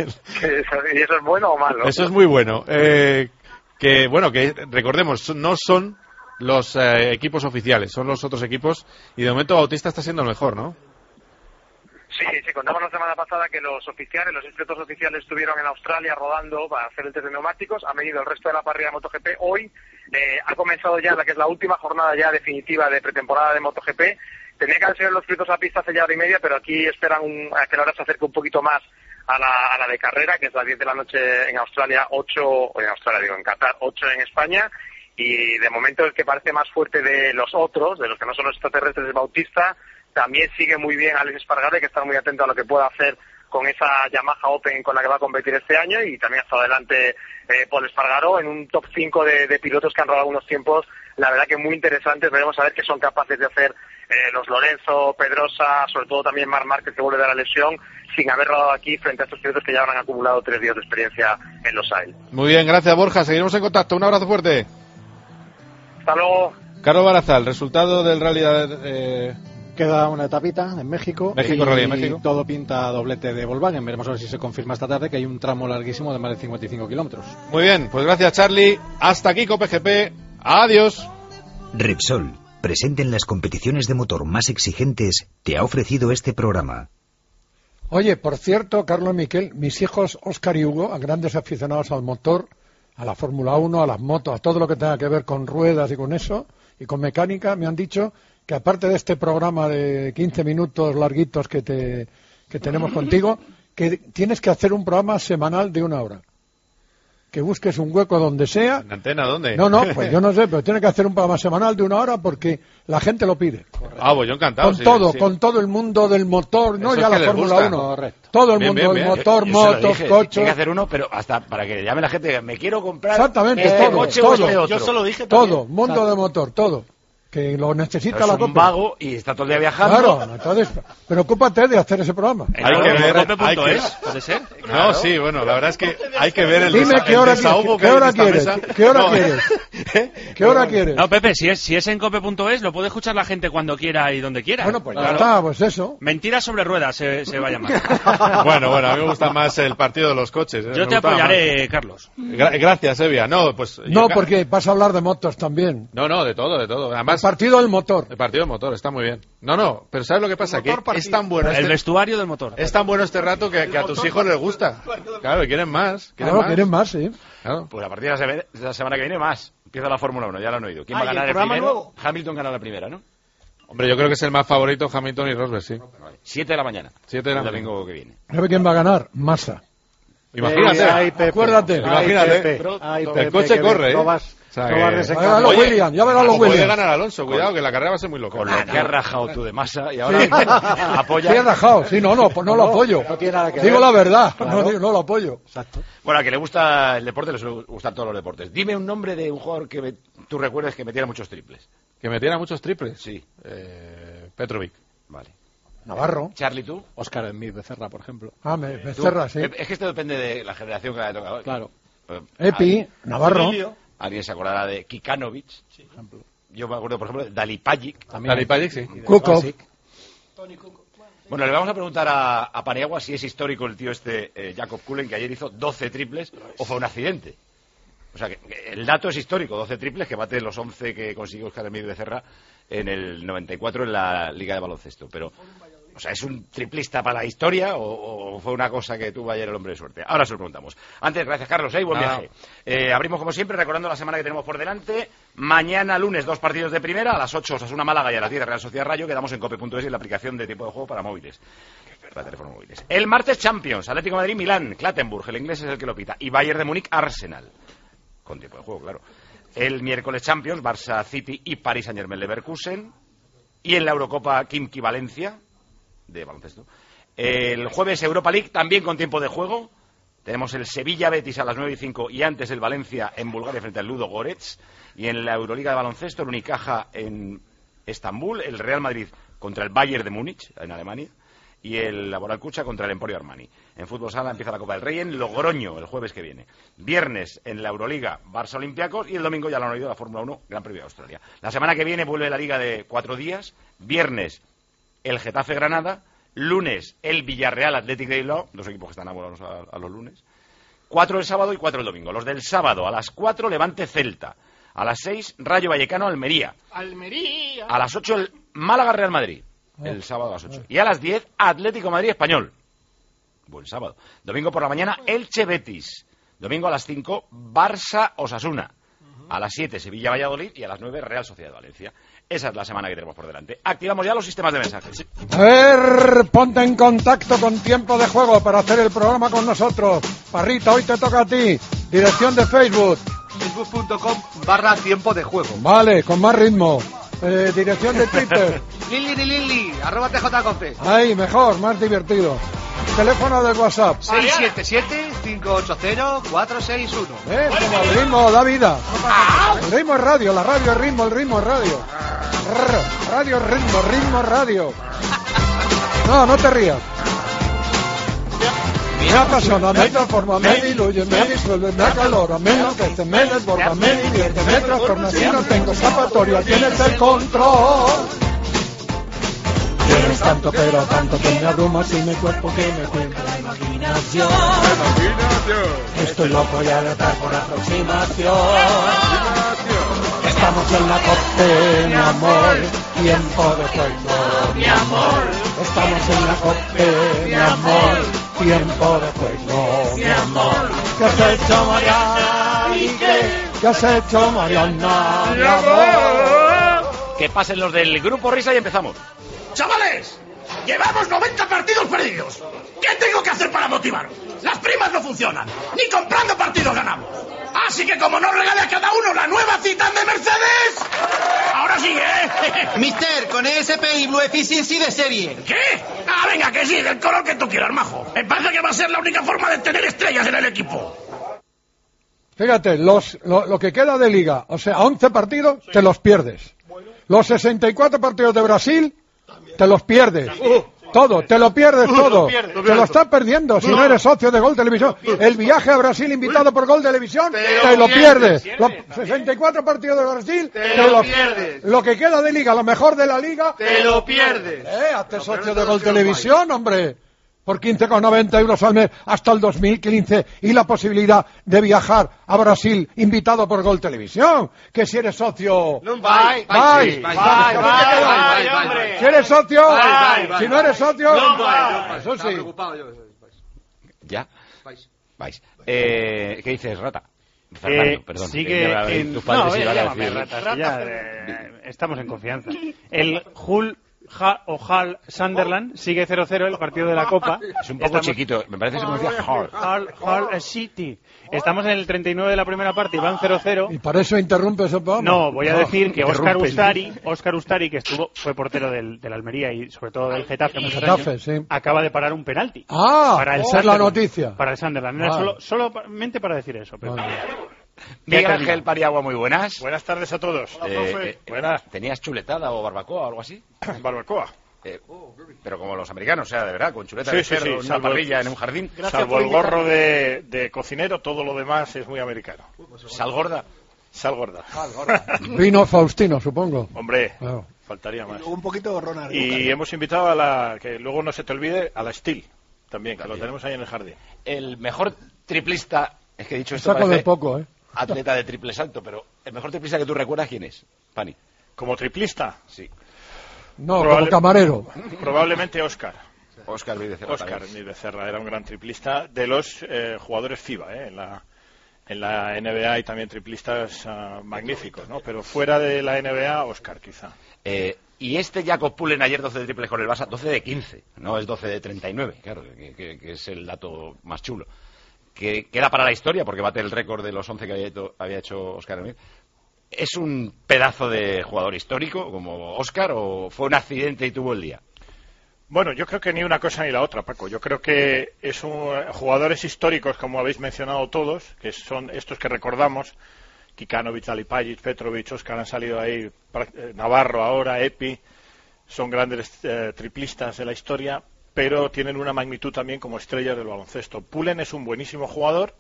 Speaker 22: ¿Y eso es bueno o malo?
Speaker 8: Eso es muy bueno. Eh, que bueno, que recordemos, no son los eh, equipos oficiales, son los otros equipos. Y de momento Bautista está siendo el mejor, ¿no?
Speaker 22: Sí, sí, contamos la semana pasada que los oficiales, los pilotos oficiales estuvieron en Australia rodando para hacer el test de neumáticos, han venido el resto de la parrilla de MotoGP. Hoy eh, ha comenzado ya la que es la última jornada ya definitiva de pretemporada de MotoGP. Tenía que haber sido los pilotos a pista hace ya hora y media, pero aquí esperan un, a que la hora se acerque un poquito más a la, a la de carrera, que es las diez de la noche en Australia, ocho, o en Australia digo, en Qatar, ocho en España. Y de momento el que parece más fuerte de los otros, de los que no son los extraterrestres, es Bautista. También sigue muy bien Alex Espargaró, hay que estar muy atento a lo que pueda hacer con esa Yamaha Open con la que va a competir este año, y también hasta adelante eh, Paul Espargaró en un top cinco de, de pilotos que han rodado unos tiempos, la verdad que muy interesantes. Veremos a ver qué son capaces de hacer eh, los Lorenzo, Pedrosa, sobre todo también Marc Márquez, que vuelve de la lesión, sin haber rodado aquí frente a estos pilotos que ya habrán acumulado tres días de experiencia en los A I L.
Speaker 8: Muy bien, gracias Borja, seguiremos en contacto, un abrazo fuerte.
Speaker 22: Hasta luego.
Speaker 8: Carlos Barazal, resultado del Rally de... Eh...
Speaker 1: Queda una etapita en México.
Speaker 8: México,
Speaker 1: y
Speaker 8: Rally en México.
Speaker 1: Todo pinta a doblete de Volkswagen. Veremos a ver si se confirma esta tarde que hay un tramo larguísimo de más de cincuenta y cinco kilómetros.
Speaker 8: Muy bien, pues gracias Charlie. Hasta aquí Cope G P. Adiós.
Speaker 6: Repsol, presente en las competiciones de motor más exigentes, te ha ofrecido este programa.
Speaker 1: Oye, por cierto, Carlos Miquel, mis hijos Óscar y Hugo, grandes aficionados al motor, a la Fórmula uno, a las motos, a todo lo que tenga que ver con ruedas y con eso, y con mecánica, me han dicho que aparte de este programa de quince minutos larguitos que te que tenemos contigo, que tienes que hacer un programa semanal de una hora. Que busques un hueco donde sea.
Speaker 8: ¿En antena dónde?
Speaker 1: No, no, pues yo no sé, pero tienes que hacer un programa semanal de una hora porque la gente lo pide.
Speaker 8: Correcto. Ah, pues yo encantado.
Speaker 1: Con
Speaker 8: sí,
Speaker 1: todo,
Speaker 8: sí.
Speaker 1: con todo el mundo del motor, no
Speaker 8: Eso
Speaker 1: ya
Speaker 8: es
Speaker 1: la
Speaker 8: que
Speaker 1: Fórmula
Speaker 8: gusta.
Speaker 1: uno. Correcto. Todo el
Speaker 8: Bien,
Speaker 1: mundo
Speaker 8: bien,
Speaker 1: del
Speaker 8: bien.
Speaker 1: motor,
Speaker 2: Yo- yo se lo
Speaker 1: motos,
Speaker 2: dije,
Speaker 1: coches.
Speaker 2: Tiene que hacer uno, pero hasta para que llame la gente, me quiero comprar
Speaker 1: Exactamente,
Speaker 2: este
Speaker 1: todo,
Speaker 2: coche o este
Speaker 1: todo.
Speaker 2: otro.
Speaker 4: Yo solo dije
Speaker 1: Todo,
Speaker 4: también.
Speaker 1: mundo
Speaker 4: Exacto.
Speaker 1: de motor, todo. Que lo necesita
Speaker 2: Pero
Speaker 1: la
Speaker 2: es un
Speaker 1: Copa.
Speaker 2: vago y está todo el día viajando.
Speaker 1: Claro, entonces, preocúpate de hacer ese programa.
Speaker 2: Eh,
Speaker 8: Hay que ver,
Speaker 4: Cope punto
Speaker 8: hay que-
Speaker 4: es, ¿puede ser?
Speaker 8: No, sí, bueno, la verdad es que hay que ver el,
Speaker 1: Dime
Speaker 8: desa-
Speaker 1: qué
Speaker 8: el
Speaker 1: hora,
Speaker 8: desahogo
Speaker 1: qué,
Speaker 8: que hay
Speaker 1: qué
Speaker 8: en
Speaker 1: hora
Speaker 8: esta
Speaker 1: quieres,
Speaker 8: mesa.
Speaker 1: qué hora
Speaker 8: No,
Speaker 1: quieres, qué hora quieres.
Speaker 4: No, Pepe, si es, si es en cope punto es, lo puede escuchar la gente cuando quiera y donde quiera.
Speaker 1: Bueno, pues ya
Speaker 4: Claro.
Speaker 1: está, pues eso.
Speaker 4: Mentiras sobre ruedas se, se va a llamar.
Speaker 8: Bueno, bueno, a mí me gusta más el partido de los coches. ¿eh?
Speaker 4: Yo
Speaker 8: Me
Speaker 4: te
Speaker 8: gustaba
Speaker 4: apoyaré,
Speaker 8: más.
Speaker 4: Carlos.
Speaker 8: Gra- gracias, Evia. No, pues yo
Speaker 1: No,
Speaker 8: ca-
Speaker 1: porque vas a hablar de motos también.
Speaker 8: No, no, de todo, de todo.
Speaker 1: El
Speaker 8: Además,
Speaker 1: partido del motor.
Speaker 8: el partido del motor está muy bien. No, no, pero ¿sabes lo que pasa? Que es tan bueno
Speaker 4: El
Speaker 8: este,
Speaker 4: vestuario del motor.
Speaker 8: es tan bueno este rato que, que a tus hijos les gusta. Claro, quieren más. Quieren
Speaker 1: Claro,
Speaker 8: más.
Speaker 1: quieren más, sí.
Speaker 8: Claro.
Speaker 2: Pues a partir de la, seme- de la semana que viene más. Empieza la Fórmula uno, ya lo han oído. ¿Quién
Speaker 4: Ah,
Speaker 2: va a
Speaker 4: ¿y el
Speaker 2: ganar el,
Speaker 4: programa
Speaker 2: primero?
Speaker 4: nuevo?
Speaker 2: Hamilton gana la primera, ¿no?
Speaker 8: Hombre, yo creo que es el más favorito Hamilton y Rosberg, sí.
Speaker 2: Siete de la mañana.
Speaker 8: Siete de la
Speaker 2: el
Speaker 8: mañana.
Speaker 2: domingo que viene.
Speaker 1: ¿Sabe quién va a ganar? Massa.
Speaker 8: Imagínate.
Speaker 1: Ay, Pepe. Acuérdate.
Speaker 8: Imagínate.
Speaker 1: Ay, Pepe. Ay,
Speaker 8: el
Speaker 1: Pepe,
Speaker 8: coche
Speaker 1: que
Speaker 8: corre, ¿eh?
Speaker 1: no vas-
Speaker 8: O sea
Speaker 1: no
Speaker 8: que-
Speaker 1: vas desencajado. Ya verá los
Speaker 8: Oye,
Speaker 1: Williams, ya verá los
Speaker 8: o puede
Speaker 1: Williams.
Speaker 8: ganar Alonso, cuidado, que la carrera va a ser muy loca.
Speaker 2: Con lo que has rajado tú de masa y ahora
Speaker 1: Sí.
Speaker 2: apoya.
Speaker 1: Sí, he rajado. Sí, no, no, pues no lo apoyo.
Speaker 13: no tiene nada que
Speaker 1: Digo
Speaker 13: ver.
Speaker 1: la verdad,
Speaker 13: Claro.
Speaker 1: no, digo- no lo apoyo.
Speaker 13: Exacto.
Speaker 2: Bueno, a que le gusta el deporte, le suele gustar todos los deportes. Dime un nombre de un jugador que me- tú recuerdes que metiera muchos triples.
Speaker 8: Que metiera muchos triples.
Speaker 2: Sí.
Speaker 8: Eh, Petrovic.
Speaker 2: Vale.
Speaker 1: Navarro.
Speaker 2: Charlie, ¿tú?
Speaker 4: Óscar Enmir Becerra, por ejemplo.
Speaker 1: Ah, me,
Speaker 2: ¿Tú?
Speaker 1: Becerra, sí.
Speaker 2: Eh, Es que esto depende de la generación que le toca.
Speaker 4: Claro.
Speaker 2: Eh,
Speaker 1: Epi,
Speaker 2: ¿alguien-
Speaker 1: Navarro.
Speaker 2: Alguien se acordará de Kikanovic. Yo me acuerdo, por ejemplo, de Dalipagic.
Speaker 8: Dani Pajic, sí.
Speaker 1: Kukoc.
Speaker 2: Bueno, le vamos a preguntar a, a Paniagua si es histórico el tío este, eh, Jakob Kullen, que ayer hizo doce triples, o fue un accidente. O sea, que que el dato es histórico, doce triples, que bate los once que consiguió Óscar Emir Becerra en el noventa y cuatro en la Liga de Baloncesto. Pero, o sea, ¿es un triplista para la historia o, o fue una cosa que tuvo ayer el hombre de suerte? Ahora se lo preguntamos. Antes, gracias, Carlos, ¿eh? Buen
Speaker 8: Nada.
Speaker 2: viaje. Eh, abrimos, como siempre, recordando la semana que tenemos por delante. Mañana, lunes, dos partidos de primera. A las ocho, Osasuna Málaga, y a las diez, Real Sociedad Rayo. Quedamos en cope punto es y en la aplicación de tiempo de juego para móviles. Para teléfonos móviles. El martes, Champions. Atlético de Madrid, Milán, Clattenburg. El inglés es el que lo pita. Y Bayern de Múnich, Arsenal. Con tiempo de juego, claro. El miércoles, Champions. Barça, City y París Saint-Germain, Leverkusen. Y en la Eurocopa, Kimki, Valencia. De baloncesto. El jueves, Europa League, también con tiempo de juego. Tenemos el Sevilla-Betis a las nueve y cinco y antes el Valencia en Bulgaria frente al Ludo Goretz. Y en la Euroliga de baloncesto, el Unicaja en Estambul, el Real Madrid contra el Bayern de Múnich en Alemania y el Laboral Cucha contra el Emporio Armani. En fútbol sala empieza la Copa del Rey en Logroño el jueves que viene. Viernes en la Euroliga, Barça Olympiacos y el domingo ya lo han oído la Fórmula uno, Gran Premio de Australia. La semana que viene vuelve la Liga de cuatro días. Viernes el Getafe Granada, lunes el Villarreal Athletic de Bilbao, dos equipos que están abonados a, a los lunes, cuatro el sábado y cuatro el domingo. Los del sábado a las cuatro Levante Celta, a las seis Rayo Vallecano Almería,
Speaker 4: Almería.
Speaker 2: a las ocho el Málaga Real Madrid, el sábado a las ocho. Y a las diez, Atlético Madrid Español. Buen sábado. Domingo por la mañana, Elche Betis. Domingo a las cinco, Barça Osasuna. A las siete, Sevilla Valladolid. Y a las nueve, Real Sociedad Valencia. Esa es la semana que tenemos por delante. Activamos ya los sistemas de mensajes.
Speaker 1: A ver, ponte en contacto con Tiempo de Juego para hacer el programa con nosotros. Parrita, hoy te toca a ti. Dirección de Facebook.
Speaker 5: facebook punto com barra Tiempo de Juego.
Speaker 1: Vale, con más ritmo. Eh, dirección de Twitter.
Speaker 5: Lili ni Lili, arroba T J Cope.
Speaker 1: Ahí, mejor, más divertido. Teléfono de WhatsApp.
Speaker 5: seis siete siete, cinco ocho cero, cuatro seis uno.
Speaker 1: Eh, como el ritmo da vida. El ritmo es radio, la radio es ritmo, el ritmo es radio. Radio es ritmo, ritmo es radio. No, no te rías. Me apasiona, me transforma, me diluye, me disuelve, me acalora, me enloquece, me desborda, me divierte, me trastorna. Si no tengo escapatoria, tienes el control. Quieres tanto, pero tanto que me abrumas y mi cuerpo que me cuenta la imaginación. Estoy loco ya de estar por aproximación. Estamos en la COPE, mi amor, tiempo de juego, mi amor. Estamos en la COPE, mi amor, tiempo de juego, mi amor. ¿Qué has hecho, Mariana? ¿Y qué? ¿Qué has hecho, Mariana? Mi amor.
Speaker 2: Que pasen los del Grupo Risa y empezamos.
Speaker 7: ¡Chavales! ¡Llevamos noventa partidos perdidos! ¿Qué tengo que hacer para motivaros? Las primas no funcionan. Ni comprando partidos ganamos. Así que como no regale a cada uno la nueva Citan de Mercedes... Ahora sí, ¿eh?
Speaker 5: Mister, con E S P y Blue Efficiency de serie.
Speaker 7: ¿Qué? Ah, venga, que sí, del color que tú quieras, majo. Me parece que va a ser la única forma de tener estrellas en el equipo.
Speaker 1: Fíjate, los, lo, lo que queda de liga, o sea, once partidos, sí, te los pierdes. Los sesenta y cuatro partidos de Brasil... Te los pierdes. Uh, todo, te lo pierdes uh, todo. Lo pierdes, lo te lo estás perdiendo si no. no eres socio de Gol Televisión. El viaje a Brasil invitado por Gol Televisión, te, te lo pierdes. Los sesenta y cuatro partidos de Brasil, te, te lo, lo pierdes. Lo que queda de liga, lo mejor de la liga,
Speaker 5: te lo pierdes.
Speaker 1: Eh, hazte socio de Gol Televisión, hombre. Por quince con noventa euros al mes hasta el dos mil quince y la posibilidad de viajar a Brasil invitado por Gol Televisión. Que si eres socio...
Speaker 5: No, bye, bye,
Speaker 1: bye, bye, bye, si eres socio, si no eres socio... Eso sí.
Speaker 2: Ya. Vais. Eh, ¿Qué dices, Rata? Fernando,
Speaker 17: eh,
Speaker 2: perdón.
Speaker 17: Sigue
Speaker 2: eh,
Speaker 17: en...
Speaker 2: tus padres
Speaker 17: no,
Speaker 2: iban a
Speaker 17: llámame,
Speaker 2: decir...
Speaker 17: Rata, ya, eh, estamos en confianza. El Hull... Ha, o Hal Sunderland sigue cero cero el partido de la Copa.
Speaker 2: Es un poco Estamos... chiquito, me parece que se pronuncia Hal.
Speaker 17: Hal, Hal City. Estamos en el treinta y nueve de la primera parte y van cero cero.
Speaker 1: ¿Y para eso interrumpes el programa?
Speaker 17: No, voy a no, decir que Óscar Ustari, Óscar Ustari, que estuvo fue portero del, del Almería y sobre todo del Getafe muchos
Speaker 1: Getafe,
Speaker 17: años,
Speaker 1: sí.
Speaker 17: acaba de parar un penalti.
Speaker 1: Ah, para el esa es la noticia.
Speaker 17: Para el Sunderland. Era solo, solamente para decir eso. Pero... Vale.
Speaker 2: Miguel Ángel Pariagua, muy buenas.
Speaker 23: Buenas tardes a todos.
Speaker 2: Eh, eh, buenas. ¿Tenías chuletada o barbacoa o algo así?
Speaker 23: Barbacoa.
Speaker 2: Eh, pero como los americanos, o sea, de verdad, con chuleta
Speaker 23: sí,
Speaker 2: de
Speaker 23: sí,
Speaker 2: cerdo,
Speaker 23: sí,
Speaker 2: una
Speaker 23: salvo,
Speaker 2: parrilla en un jardín.
Speaker 23: Salvo el gorro de, de cocinero, todo lo demás es muy americano.
Speaker 2: ¿Sal gorda?
Speaker 23: Sal gorda.
Speaker 1: Sal gorda. Vino Faustino, supongo.
Speaker 23: Hombre, claro. Faltaría más.
Speaker 5: Y un poquito de ron.
Speaker 23: Y hemos invitado a la, que luego no se te olvide, a la Steel, también, que también. Lo tenemos ahí en el jardín.
Speaker 2: El mejor triplista, es que he dicho esto,
Speaker 1: saco de poco, ¿eh?
Speaker 2: Atleta de triple salto, pero el mejor triplista que tú recuerdas, ¿quién es, Pani?
Speaker 23: ¿Como triplista?
Speaker 2: Sí.
Speaker 1: No, Probable, como camarero.
Speaker 23: Probablemente Óscar.
Speaker 2: Óscar Becerra.
Speaker 23: Óscar Becerra era un gran triplista de los eh, jugadores FIBA, eh, en la en la N B A hay también triplistas uh, magníficos, ¿no? Pero fuera de la N B A, Óscar quizá.
Speaker 2: Eh, y este Jakob Pullen ayer doce de triples con el Barça, doce de quince, no es doce de treinta y nueve, claro, que, que, que es el dato más chulo. Que queda para la historia porque bate el récord de los once que había hecho, había hecho Óscar Hermín. ¿Es un pedazo de jugador histórico como Óscar o fue un accidente y tuvo el día?
Speaker 23: Bueno, yo creo que ni una cosa ni la otra, Paco. Yo creo que es un, jugadores históricos, como habéis mencionado todos, que son estos que recordamos, Kikanovic, Dalipajic, Petrovic, Óscar, han salido ahí, Navarro ahora, Epi, son grandes eh, triplistas de la historia, pero tienen una magnitud también como estrellas del baloncesto. Pullen es un buenísimo jugador,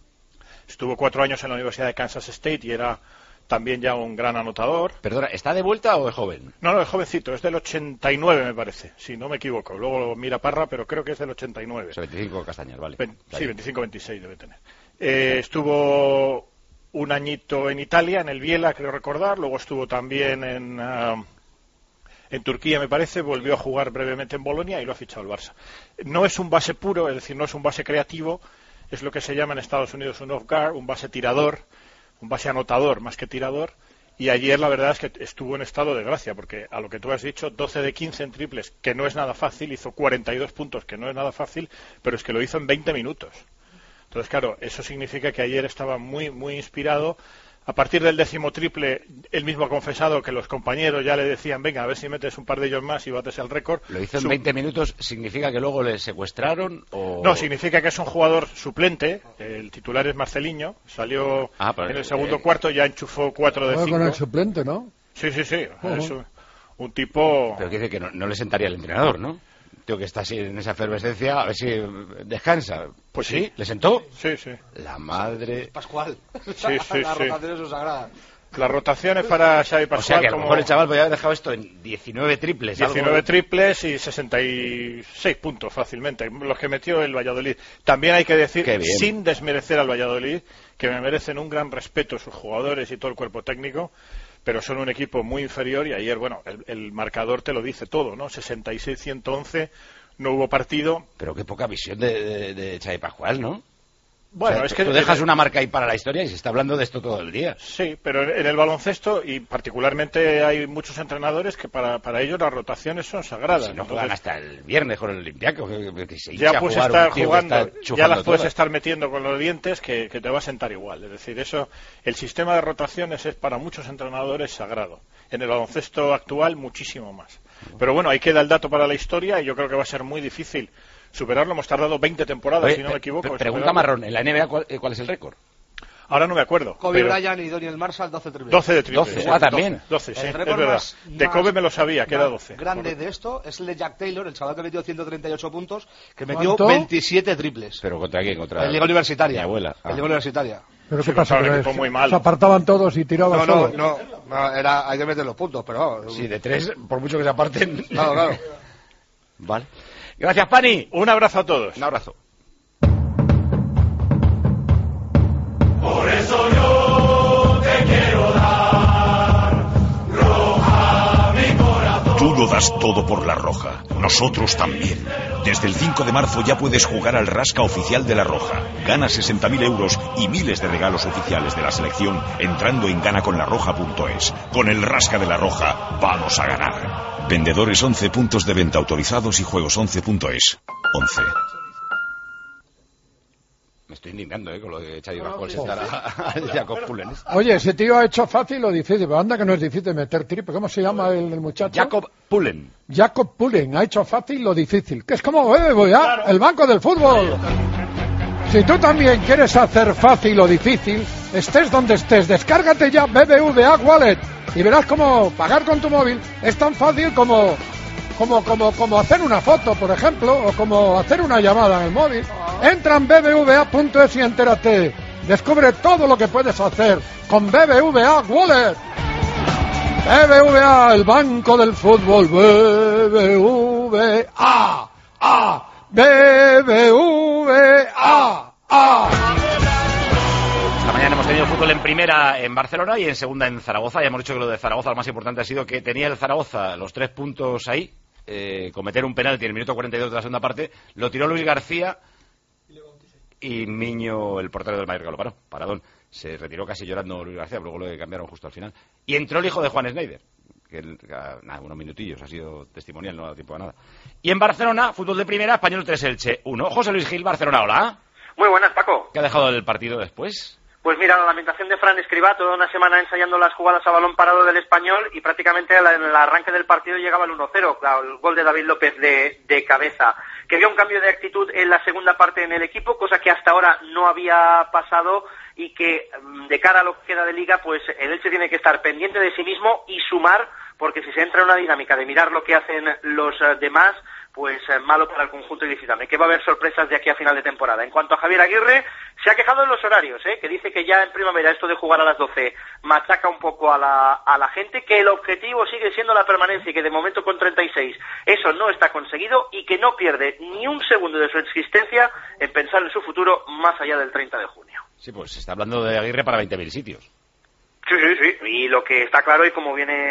Speaker 23: estuvo cuatro años en la Universidad de Kansas State y era también ya un gran anotador.
Speaker 2: Perdona, ¿está de vuelta o es joven?
Speaker 23: No, no, es jovencito, es del ochenta y nueve me parece, si no me equivoco. Luego lo mira Parra, pero creo que es del ochenta y nueve.
Speaker 2: O sea, veinticinco castañas, vale.
Speaker 23: Ven, sí, veinticinco veintiséis debe tener. Eh, estuvo un añito en Italia, en el Biella, creo recordar, luego estuvo también en, uh, en Turquía, me parece, volvió a jugar brevemente en Bolonia y lo ha fichado el Barça. No es un base puro, es decir, no es un base creativo, es lo que se llama en Estados Unidos un off-guard, un base tirador, un base anotador más que tirador, y ayer la verdad es que estuvo en estado de gracia, porque a lo que tú has dicho, doce de quince en triples, que no es nada fácil, hizo cuarenta y dos puntos, que no es nada fácil, pero es que lo hizo en veinte minutos. Entonces, claro, eso significa que ayer estaba muy, muy inspirado. A partir del décimo triple, él mismo ha confesado que los compañeros ya le decían, venga, a ver si metes un par de ellos más y bates el récord.
Speaker 2: ¿Lo hizo en
Speaker 23: Su...
Speaker 2: veinte minutos? ¿Significa que luego le secuestraron? O...
Speaker 23: No, significa que es un jugador suplente. El titular es Marceliño. Salió ah, pero, en el segundo eh... cuarto, ya enchufó cuatro de cinco.
Speaker 1: Con el suplente, ¿no?
Speaker 23: Sí, sí, sí. Uh-huh. Es un, un tipo...
Speaker 2: Pero quiere decir que no, no le sentaría el entrenador, ¿no? Tío que está así en esa efervescencia, a ver si descansa.
Speaker 23: Pues sí.
Speaker 2: ¿Le sentó?
Speaker 23: Sí, sí.
Speaker 2: La madre...
Speaker 9: Pascual.
Speaker 23: Sí, sí,
Speaker 9: Las
Speaker 23: sí.
Speaker 9: rotaciones son sagradas.
Speaker 23: Las rotaciones para Xavi Pascual.
Speaker 2: O sea que a lo
Speaker 23: como...
Speaker 2: mejor el chaval podría haber dejado esto en diecinueve triples.
Speaker 23: diecinueve
Speaker 2: algo...
Speaker 23: triples y sesenta y seis puntos fácilmente, los que metió el Valladolid. También hay que decir, sin desmerecer al Valladolid, que me merecen un gran respeto sus jugadores y todo el cuerpo técnico, pero son un equipo muy inferior y ayer, bueno, el, el marcador te lo dice todo, ¿no? sesenta y seis a ciento once, no hubo partido.
Speaker 2: Pero qué poca visión de, de, de Xavi Pascual, ¿no?
Speaker 23: Bueno,
Speaker 2: o sea,
Speaker 23: es que
Speaker 2: tú dejas una marca ahí para la historia y se está hablando de esto todo el día.
Speaker 23: Sí, pero en el baloncesto, y particularmente hay muchos entrenadores que para, para ellos las rotaciones son sagradas.
Speaker 2: Si no
Speaker 23: Entonces,
Speaker 2: juegan hasta el viernes con el Olympiacos, que, que se
Speaker 23: ya puedes estar jugando, ya las puedes
Speaker 2: todas.
Speaker 23: estar metiendo con los dientes que, que te va a sentar igual. Es decir, eso, el sistema de rotaciones es para muchos entrenadores sagrado. En el baloncesto actual, muchísimo más. Pero bueno, ahí queda el dato para la historia y yo creo que va a ser muy difícil superarlo. Hemos tardado veinte temporadas,
Speaker 2: Oye,
Speaker 23: si no me equivoco.
Speaker 2: Pregunta Marrón, ¿en la N B A cuál, cuál es el récord?
Speaker 23: Ahora no me acuerdo.
Speaker 9: Kobe
Speaker 23: pero...
Speaker 9: Bryant y Doniel Marshall, doce triples.
Speaker 23: doce de triples.
Speaker 2: doce,
Speaker 23: Sí,
Speaker 2: ah, también.
Speaker 23: doce, sí,
Speaker 9: el
Speaker 23: es verdad.
Speaker 9: Más,
Speaker 23: de Kobe me lo sabía, que era doce.
Speaker 9: Grande
Speaker 23: correcto.
Speaker 9: de esto es el de Jack Taylor, el chaval que metió ciento treinta y ocho puntos, que metió
Speaker 1: ¿Cuánto?
Speaker 9: veintisiete triples.
Speaker 2: ¿Pero contra quién? Contra
Speaker 9: en Liga Universitaria.
Speaker 2: Mi abuela. Ah.
Speaker 9: En Liga Universitaria.
Speaker 1: ¿Pero
Speaker 23: Sí,
Speaker 1: qué pasa?
Speaker 23: pero
Speaker 1: Que
Speaker 23: equipo
Speaker 1: se,
Speaker 23: muy mal.
Speaker 1: se apartaban todos y tiraban
Speaker 9: No, no,
Speaker 1: solo.
Speaker 9: no, no, era, hay que meter los puntos, pero...
Speaker 2: Sí, de tres, por mucho que se aparten.
Speaker 9: Claro, claro.
Speaker 2: Vale. Gracias, Pani.
Speaker 23: Un abrazo a todos.
Speaker 2: Un abrazo.
Speaker 7: Por eso yo te quiero dar roja mi corazón.
Speaker 10: Tú lo das todo por la Roja. Nosotros también. Desde el cinco de marzo ya puedes jugar al Rasca oficial de la Roja. Gana sesenta mil euros y miles de regalos oficiales de la selección entrando en gana con la roja punto es. Con el Rasca de la Roja vamos a ganar. Vendedores once, puntos de venta autorizados y juegos once punto es. once.
Speaker 2: Me estoy indignando, ¿eh? Con lo de Xavi Pascual sentar a Jakob Pullen.
Speaker 1: Oye, ese tío ha hecho fácil o difícil, pero anda que no es difícil meter triple. ¿Cómo se llama el, el muchacho?
Speaker 2: Jakob Pullen.
Speaker 1: Jakob Pullen ha hecho fácil o difícil, que es como eh, voy a, claro. El banco del fútbol. Si tú también quieres hacer fácil o difícil, estés donde estés, descárgate ya B B V A Wallet y verás cómo pagar con tu móvil es tan fácil como como como como hacer una foto, por ejemplo, o como hacer una llamada en el móvil. Entra en B B V A punto es y entérate. Descubre todo lo que puedes hacer con B B V A Wallet. B B V A, el banco del fútbol. B B V A. A. B B V A. A.
Speaker 2: Esta mañana hemos tenido fútbol en primera en Barcelona y en segunda en Zaragoza. Ya hemos dicho que lo de Zaragoza lo más importante ha sido que tenía el Zaragoza los tres puntos ahí. Eh, cometer un penalti en el minuto cuarenta y dos de la segunda parte. Lo tiró Luis García y Miño, el portero del Mallorca, lo paró. Paradón. Se retiró casi llorando Luis García, luego lo cambiaron justo al final. Y entró el hijo de Juan Schneider, que nada, unos minutillos, ha sido testimonial, no ha dado tiempo a nada. Y en Barcelona, fútbol de primera, Español tres Elche uno. José Luis Gil, Barcelona, hola.
Speaker 12: Muy buenas, Paco.
Speaker 2: ¿Qué ha dejado el partido después?
Speaker 12: Pues mira, la lamentación de Fran Escribá, toda una semana ensayando las jugadas a balón parado del Español y prácticamente en el arranque del partido llegaba el uno cero, el gol de David López de, de cabeza. Que había un cambio de actitud en la segunda parte en el equipo, cosa que hasta ahora no había pasado y que de cara a lo que queda de Liga, pues el Elche tiene que estar pendiente de sí mismo y sumar, porque si se entra en una dinámica de mirar lo que hacen los demás, pues eh, malo para el conjunto ilicitano, que va a haber sorpresas de aquí a final de temporada. En cuanto a Javier Aguirre, se ha quejado de los horarios, ¿eh? Que dice que ya en primavera esto de jugar a las doce machaca un poco a la, a la gente, que el objetivo sigue siendo la permanencia y que de momento con treinta y seis eso no está conseguido y que no pierde ni un segundo de su existencia en pensar en su futuro más allá del treinta de junio.
Speaker 2: Sí, pues se está hablando de Aguirre para veinte mil sitios.
Speaker 12: Sí, sí, sí, y lo que está claro y como viene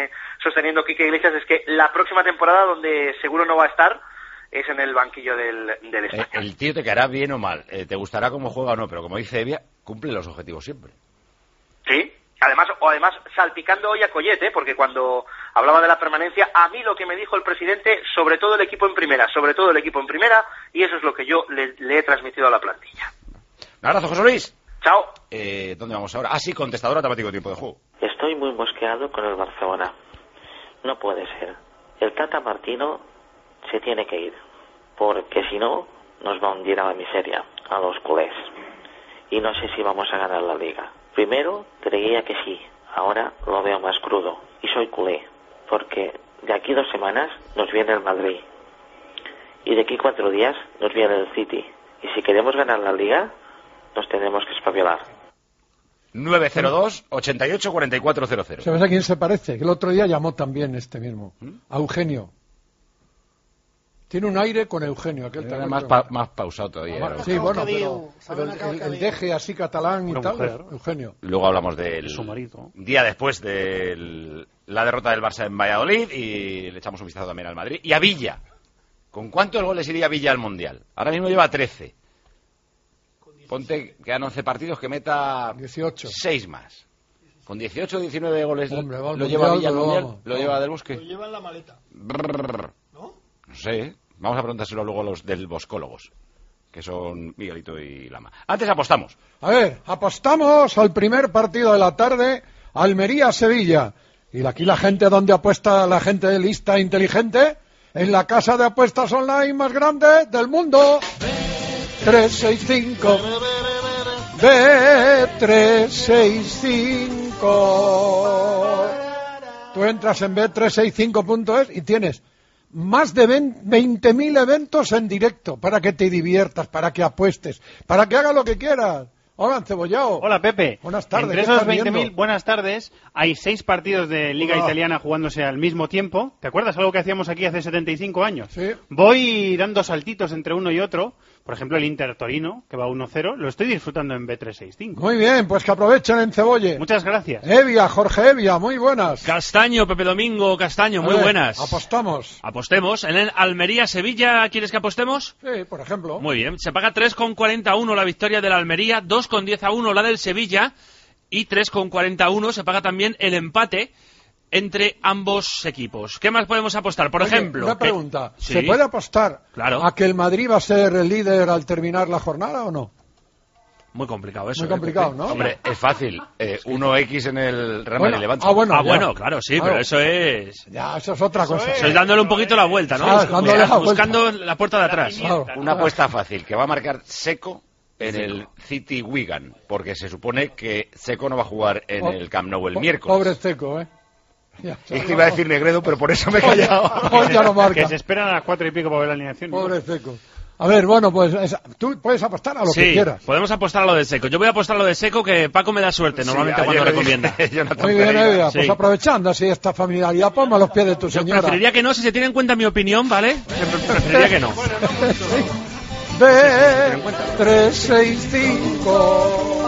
Speaker 12: sosteniendo Quique Iglesias es que la próxima temporada, donde seguro no va a estar, es en el banquillo del, del Español.
Speaker 2: Eh, el tío te caerá bien o mal, eh, te gustará cómo juega o no, pero como dice Evia, cumple los objetivos siempre.
Speaker 12: Sí, además, o además salpicando hoy a Collet, ¿eh? Porque cuando hablaba de la permanencia, a mí lo que me dijo el presidente, sobre todo el equipo en primera, sobre todo el equipo en primera, y eso es lo que yo le, le he transmitido a la plantilla.
Speaker 2: Un abrazo, José Luis.
Speaker 12: Chao.
Speaker 2: Eh, ¿Dónde vamos ahora? Ah, sí, contestador automático de tiempo de juego.
Speaker 11: Estoy muy mosqueado con el Barcelona. No puede ser. El Tata Martino se tiene que ir, porque si no, nos va a hundir a la miseria, a los culés. Y no sé si vamos a ganar la Liga. Primero creía que sí, ahora lo veo más crudo. Y soy culé, porque de aquí dos semanas nos viene el Madrid. Y de aquí cuatro días nos viene el City. Y si queremos ganar la Liga, nos tenemos que espabilar.
Speaker 2: nueve cero dos, ochenta y ocho, cuarenta y cuatro cero cero.
Speaker 1: ¿Sabes a quién se parece? Que el otro día llamó también este mismo. A Eugenio. Tiene un aire con Eugenio. Aquel
Speaker 2: Era más, pa más pausado todavía.
Speaker 1: Ah, sí, bueno, pero, pero el, el, el deje así catalán y Una tal, mujer. Eugenio.
Speaker 2: Luego hablamos del su marido. Día después de la derrota del Barça en Valladolid y le echamos un vistazo también al Madrid. Y a Villa. ¿Con cuántos goles iría Villa al Mundial? Ahora mismo lleva trece. Ponte que han once partidos, que meta
Speaker 1: dieciocho.
Speaker 2: seis más. Con dieciocho o diecinueve goles.
Speaker 1: Hombre,
Speaker 2: lo, lo lleva Villa al Mundial. Vamos, lo vamos. lleva del Bosque.
Speaker 16: Lo lleva en la maleta.
Speaker 2: Brrr. ¿No? No sé. Vamos a preguntárselo luego a los del Boscólogos, que son Miguelito y Lama. Antes apostamos.
Speaker 1: A ver, apostamos al primer partido de la tarde, Almería-Sevilla. Y aquí la gente, ¿dónde apuesta la gente lista e inteligente? En la casa de apuestas online más grande del mundo. tres seis cinco. B tres seis cinco. Tú entras en B trescientos sesenta y cinco punto es y tienes más de veinte mil eventos en directo para que te diviertas, para que apuestes, para que hagas lo que quieras. Hola, Encebollado.
Speaker 17: Hola, Pepe.
Speaker 1: Buenas tardes.
Speaker 17: Entre esos veinte mil, buenas tardes, hay seis partidos de Liga
Speaker 1: Hola.
Speaker 17: Italiana jugándose al mismo tiempo. ¿Te acuerdas algo que hacíamos aquí hace setenta y cinco años?
Speaker 1: Sí.
Speaker 17: Voy dando saltitos entre uno y otro. Por ejemplo, el Inter Torino, que va uno cero, lo estoy disfrutando en B trescientos sesenta y cinco.
Speaker 1: Muy bien, pues que aprovechen en Cebolle.
Speaker 17: Muchas gracias.
Speaker 1: Evia, Jorge Evia, muy buenas.
Speaker 4: Castaño, Pepe Domingo, Castaño, muy
Speaker 1: ver,
Speaker 4: buenas.
Speaker 1: Apostamos.
Speaker 4: Apostemos. En el Almería-Sevilla, ¿quieres que apostemos?
Speaker 1: Sí, por ejemplo.
Speaker 4: Muy bien. Se paga tres con cuarenta a uno la victoria del Almería, dos con diez a uno la del Sevilla y tres con cuarenta a uno se paga también el empate entre ambos equipos. ¿Qué más podemos apostar? Por
Speaker 1: Oye,
Speaker 4: ejemplo...
Speaker 1: una pregunta.
Speaker 4: ¿Sí?
Speaker 1: ¿Se puede apostar
Speaker 4: claro.
Speaker 1: a que el Madrid va a ser el líder al terminar la jornada o no?
Speaker 4: Muy complicado eso.
Speaker 1: Muy complicado,
Speaker 4: ¿eh?
Speaker 1: ¿no?
Speaker 2: Hombre, es fácil. Eh, uno equis en el Real Madrid
Speaker 1: bueno,
Speaker 2: Levante.
Speaker 1: Ah, bueno,
Speaker 4: ah,
Speaker 1: ya.
Speaker 4: bueno claro, sí,
Speaker 1: claro.
Speaker 4: pero eso es...
Speaker 1: Ya, eso es otra cosa.
Speaker 4: Sois dándole un poquito la vuelta, ¿no?
Speaker 1: Ah, dándole la
Speaker 4: Buscando
Speaker 1: vuelta.
Speaker 4: la puerta de atrás.
Speaker 1: Claro.
Speaker 2: Una apuesta fácil, que va a marcar Seco en el City Wigan, porque se supone que Seco no va a jugar en
Speaker 1: Oh,
Speaker 2: el Camp Nou el
Speaker 1: po-
Speaker 2: miércoles.
Speaker 1: Pobre Seco, ¿eh? Ya,
Speaker 2: Es que iba a decir Negredo, pero por eso me he callado.
Speaker 1: Hoy ya no marca.
Speaker 17: Que se esperan a las cuatro y pico para ver la alineación.
Speaker 1: Pobre Seco. A ver, bueno, pues es- tú puedes apostar a lo
Speaker 4: Sí,
Speaker 1: que quieras.
Speaker 4: podemos apostar a lo de Seco. Yo voy a apostar a lo de Seco, que Paco me da suerte normalmente
Speaker 2: Sí,
Speaker 4: cuando
Speaker 2: ayer le
Speaker 4: recomienda.
Speaker 2: dije, Jonathan
Speaker 1: Muy bien,
Speaker 2: Pereira.
Speaker 1: Evia, pues
Speaker 4: Sí.
Speaker 1: aprovechando así esta familiaridad, ponme a los pies de tu
Speaker 4: Yo
Speaker 1: señora.
Speaker 4: preferiría que no, si se tiene en cuenta mi opinión, ¿vale? Preferiría que no.
Speaker 1: B trescientos sesenta y cinco.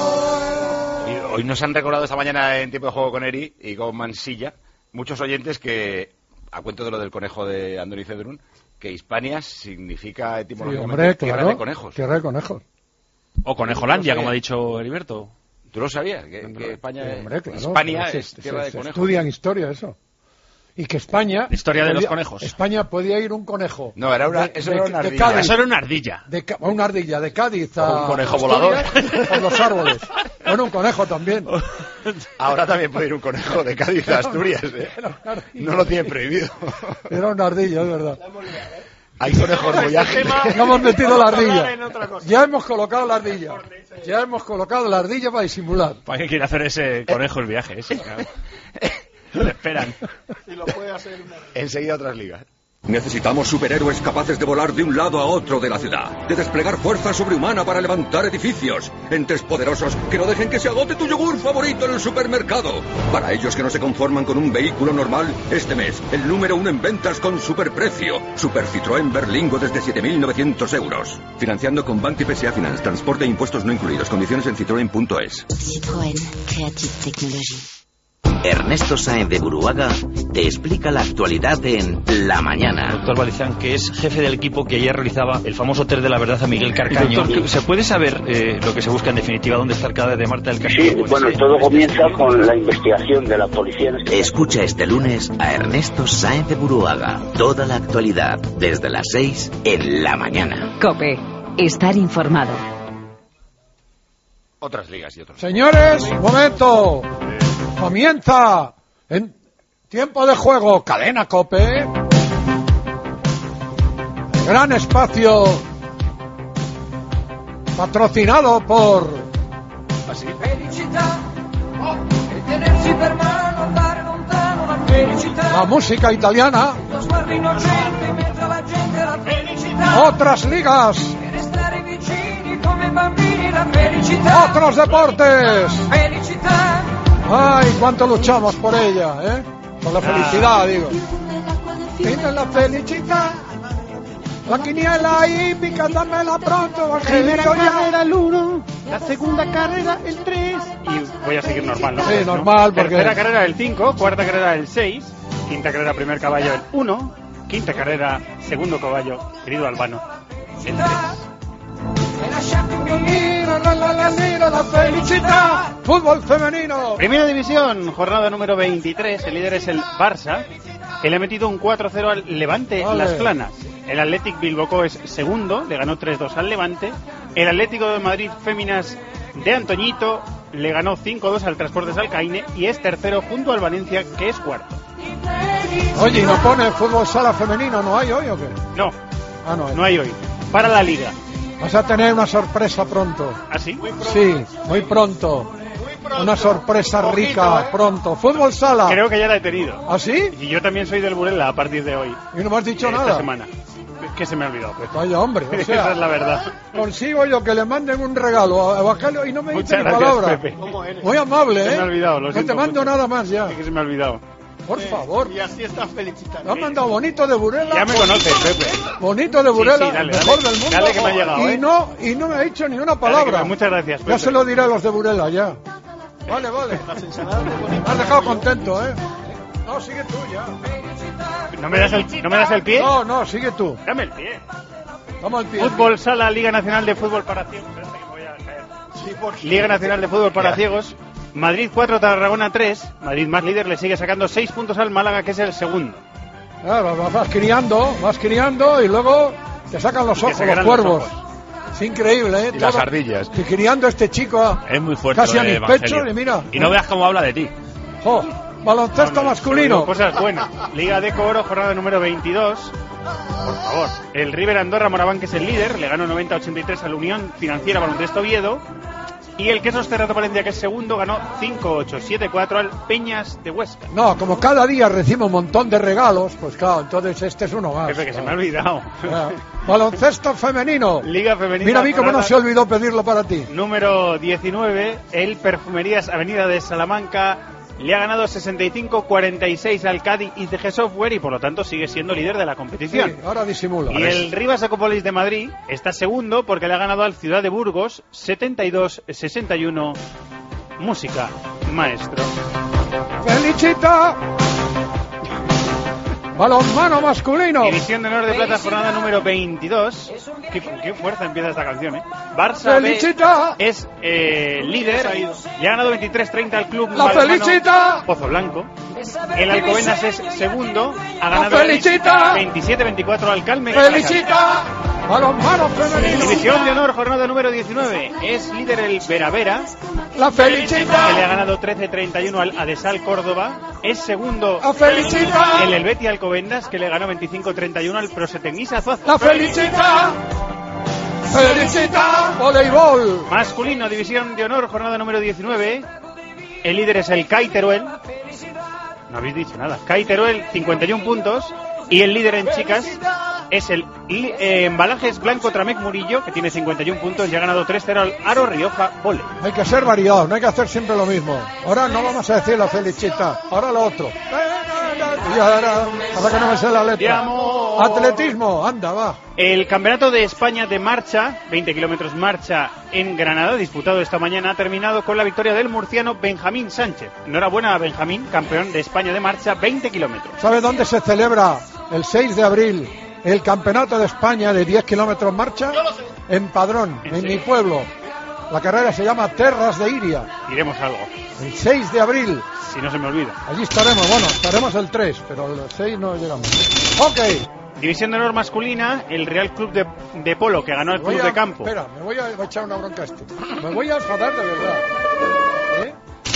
Speaker 2: Y hoy nos han recordado esta mañana en tiempo de juego con Eri y con Mansilla, muchos oyentes que, a cuento de lo del conejo de Andoni Cedrún, que Hispania significa
Speaker 1: Sí,
Speaker 2: etimológicamente
Speaker 1: hombre,
Speaker 2: tierra
Speaker 1: claro.
Speaker 2: de conejos.
Speaker 1: Tierra de conejos.
Speaker 4: O Conejolandia,
Speaker 2: No sé.
Speaker 4: como ha dicho Heriberto.
Speaker 2: ¿Tú lo sabías? Que, que España,
Speaker 1: Sí, hombre, claro,
Speaker 2: Hispania
Speaker 1: se-
Speaker 2: es
Speaker 1: se-
Speaker 2: tierra
Speaker 1: se-
Speaker 2: de
Speaker 1: se
Speaker 2: conejos.
Speaker 1: estudia en historia eso. Y que España...
Speaker 4: Historia de los
Speaker 1: podía-
Speaker 4: conejos.
Speaker 1: España podía ir un conejo.
Speaker 2: No, era una-
Speaker 1: de-
Speaker 2: eso
Speaker 1: de-
Speaker 2: era una
Speaker 1: de
Speaker 2: ardilla.
Speaker 1: Cádiz,
Speaker 4: Eso era una ardilla.
Speaker 1: de Ca- una ardilla de Cádiz a
Speaker 2: O un conejo
Speaker 1: Asturias,
Speaker 2: volador.
Speaker 1: por los árboles. Bueno, un conejo también.
Speaker 2: Ahora también puede ir un conejo de Cádiz a Asturias, ¿eh? No lo tienen prohibido.
Speaker 1: Era una ardilla, es verdad.
Speaker 2: Hay conejos muy ágiles.
Speaker 1: Ya hemos metido la ardilla. Ya hemos colocado la ardilla. Ya hemos colocado la ardilla para disimular.
Speaker 4: ¿Para qué quiere hacer ese conejo el viaje ese? Claro. Le esperan.
Speaker 16: Y lo puede hacer una...
Speaker 2: Enseguida otras ligas.
Speaker 18: Necesitamos superhéroes capaces de volar de un lado a otro de la ciudad, de desplegar fuerza sobrehumana para levantar edificios, entes poderosos que no dejen que se agote tu yogur favorito en el supermercado. Para ellos que no se conforman con un vehículo normal, este mes, el número uno en ventas con superprecio. Super Citroën Berlingo desde siete mil novecientos euros. Financiando con Bank y P S A Finance, transporte e impuestos no incluidos. Condiciones en citroen punto es.
Speaker 24: Citroën Creative Technology.
Speaker 25: Ernesto Sáenz de Buruaga
Speaker 19: te explica la actualidad en La Mañana.
Speaker 20: Doctor Balizán, que es jefe del equipo que ayer realizaba el famoso test de la verdad a Miguel Carcaño. Doctor, ¿se puede saber eh, lo que se busca en definitiva? ¿Dónde está el cadáver de Marta del Castillo?
Speaker 21: Sí, bueno, todo comienza con la investigación de la policía.
Speaker 19: Escucha este lunes a Ernesto Sáenz de Buruaga. Toda la actualidad desde las seis en La Mañana.
Speaker 14: COPE. Estar informado.
Speaker 8: Otras ligas y otros.
Speaker 1: Señores, un momento. Comienza en tiempo de juego Cadena COPE. Gran espacio patrocinado por
Speaker 8: ¿Así?
Speaker 1: la música italiana. Otras ligas. Otros deportes. Ay, cuánto luchamos por ella, ¿eh? Por la felicidad, digo. Tiene la felicidad. La quiniela hípica, dámela pronto.
Speaker 17: Primera carrera el uno, la segunda carrera el tres. Y voy a seguir normal, ¿no?
Speaker 1: Sí, normal, porque...
Speaker 17: Tercera carrera el cinco, cuarta carrera el seis, quinta carrera primer caballo el uno, quinta carrera segundo caballo, querido Albano, el tres.
Speaker 1: Fútbol femenino.
Speaker 17: Primera división, jornada número veintitrés. El líder es el Barça, que le ha metido un cuatro cero al Levante
Speaker 1: Vale.
Speaker 17: Las Planas. El Athletic Bilbao es segundo, le ganó tres dos al Levante. El Atlético de Madrid Féminas de Antoñito le ganó cinco dos al Transportes Alcaine y es tercero junto al Valencia, que es cuarto.
Speaker 1: Oye, ¿y no pone fútbol sala femenino? ¿No hay hoy o qué?
Speaker 17: No,
Speaker 1: ah, no, hay.
Speaker 17: no hay hoy. Para la Liga.
Speaker 1: Vas a tener una sorpresa pronto.
Speaker 17: ¿Ah, sí?
Speaker 1: Sí, muy pronto. Una sorpresa rica, ¿eh? Pronto. Fútbol sala.
Speaker 17: Creo que ya la he tenido.
Speaker 1: ¿Ah, sí?
Speaker 17: Y yo también soy del Burela a partir de hoy.
Speaker 1: ¿Y no me has dicho
Speaker 17: esta
Speaker 1: nada?
Speaker 17: semana. Es que se me ha olvidado. Pues.
Speaker 1: Vaya hombre, o sea,
Speaker 17: esa es la verdad.
Speaker 1: Consigo yo que le manden un regalo a Evangelio y no me dice ni palabra.
Speaker 17: Pepe.
Speaker 1: Muy amable, ¿eh?
Speaker 17: Se me ha olvidado, lo
Speaker 1: No
Speaker 17: siento
Speaker 1: te mando
Speaker 17: mucho.
Speaker 1: nada más ya.
Speaker 17: Es que se me ha olvidado.
Speaker 1: Por favor.
Speaker 16: Y así estás felicitando.
Speaker 1: Me han mandado bonito de Burela.
Speaker 17: Ya me conoces, Pepe.
Speaker 1: Bonito de Burela,
Speaker 17: Sí, sí, dale,
Speaker 1: el mejor
Speaker 17: dale.
Speaker 1: del mundo.
Speaker 17: Dale que me ha llegado,
Speaker 1: y
Speaker 17: ¿eh?
Speaker 1: no y no me ha dicho ni una palabra.
Speaker 17: Dale, que- muchas gracias, Pepe.
Speaker 1: Ya se lo diré a los de Burela, ya. Vale, vale. Me has dejado contento, ¿eh? No, sigue tú ya.
Speaker 17: ¿No me das el, ¿no me das el pie?
Speaker 1: No, no, sigue tú.
Speaker 17: Dame el pie.
Speaker 1: Toma el pie.
Speaker 17: Fútbol Sala, Liga Nacional de Fútbol para Ciegos. Espérate que me voy a caer. Liga Nacional de Fútbol para Ciegos. Madrid cuatro, Tarragona tres. Madrid más líder, le sigue sacando seis puntos al Málaga, que es el segundo.
Speaker 1: Claro, vas, vas criando, vas criando y luego te sacan los
Speaker 17: Te
Speaker 1: ojos, los
Speaker 17: sacarán
Speaker 1: cuervos.
Speaker 17: los ojos.
Speaker 1: Es increíble, ¿eh?
Speaker 8: Y las
Speaker 1: Todo-
Speaker 8: ardillas.
Speaker 1: Y criando a este chico a-
Speaker 4: Es muy fuerte.
Speaker 1: casi a
Speaker 4: lo de
Speaker 1: mis pechos
Speaker 4: Evangelio.
Speaker 1: y mira.
Speaker 4: Y no veas cómo habla de ti.
Speaker 1: Jo, baloncesto masculino.
Speaker 17: Cosas buenas. Liga de Oro, jornada número veintidós. Por favor. El River Andorra Moraván, que es el líder, le ganó noventa a ochenta y tres a la Unión Financiera Baloncesto Oviedo. Y el Quesos Cerrato Valencia, que es segundo, ganó cinco ocho, siete cuatro al Peñas de Huesca.
Speaker 1: No, como cada día recibo un montón de regalos, pues claro, entonces este es uno más.
Speaker 17: Jefe, que se me ha
Speaker 1: claro.
Speaker 17: olvidado.
Speaker 1: Ya. Baloncesto femenino.
Speaker 17: Liga Femenina.
Speaker 1: Mira a mí cómo no
Speaker 17: jornada
Speaker 1: se olvidó pedirlo para ti.
Speaker 17: Número diecinueve, el Perfumerías Avenida de Salamanca le ha ganado sesenta y cinco cuarenta y seis al Cádiz I C G Software y por lo tanto sigue siendo líder de la competición.
Speaker 1: Sí, ahora disimula.
Speaker 17: Y el Rivas Ecopolis de Madrid está segundo porque le ha ganado al Ciudad de Burgos setenta y dos sesenta y uno. Música, maestro.
Speaker 1: ¡Felicita! Balonmano masculino.
Speaker 17: División de Honor de Plata, jornada número veintidós. Qué, qué fuerza empieza esta canción, ¿eh? Barça B
Speaker 1: ¡Felicita!
Speaker 17: es eh, líder. Le ha ganado veintitrés treinta al club
Speaker 1: ¡La
Speaker 17: balonmano
Speaker 1: felicita!
Speaker 17: Pozo Blanco. El Alcobendas es segundo. Ha ganado
Speaker 1: felicita!
Speaker 17: veintisiete veinticuatro al Calme.
Speaker 1: ¡Felicita! Balonmano femenino.
Speaker 17: División de Honor, jornada número diecinueve. Es líder el Vera Vera.
Speaker 1: ¡La
Speaker 17: Que
Speaker 1: felicita!
Speaker 17: le ha ganado trece treinta y uno al Adesal Córdoba. Es segundo
Speaker 1: ¡La felicita!
Speaker 17: el Helvetia Alcobendas, que le ganó veinticinco treinta y uno al Prosetenguisa Azuazo.
Speaker 1: ¡La felicita! ¡Felicita! ¡Voleibol!
Speaker 17: Masculino, división de honor, jornada número diecinueve. El líder es el CAI Teruel. No habéis dicho nada. CAI Teruel, cincuenta y uno puntos. Y el líder en chicas es el eh, Embalajes Blanco Tramec Murillo, que tiene cincuenta y uno puntos y ha ganado tres cero al Aro Rioja Vole.
Speaker 1: Hay que ser variado, no hay que hacer siempre lo mismo. Ahora no vamos a decir la felicita, ahora lo otro. Y ahora, ahora que no me sé la
Speaker 17: De
Speaker 1: letra.
Speaker 17: amor.
Speaker 1: Atletismo, anda, va.
Speaker 17: El Campeonato de España de marcha, veinte kilómetros marcha en Granada, disputado esta mañana, ha terminado con la victoria del murciano Benjamín Sánchez. Enhorabuena a Benjamín, campeón de España de marcha, veinte kilómetros.
Speaker 1: ¿Sabe dónde se celebra el seis de abril el Campeonato de España de diez kilómetros marcha? En Padrón, en, en mi pueblo. La carrera se llama Terras de Iria.
Speaker 17: Iremos algo.
Speaker 1: El seis de abril.
Speaker 17: Si no se me olvida.
Speaker 1: Allí estaremos, bueno, estaremos el tres, pero el seis no llegamos. Ok.
Speaker 17: División de honor masculina, el Real Club de, de Polo, que ganó el Club
Speaker 1: a,
Speaker 17: de Campo.
Speaker 1: Espera, me voy a echar una bronca a este. Me voy a enfadar de verdad. ¿Eh?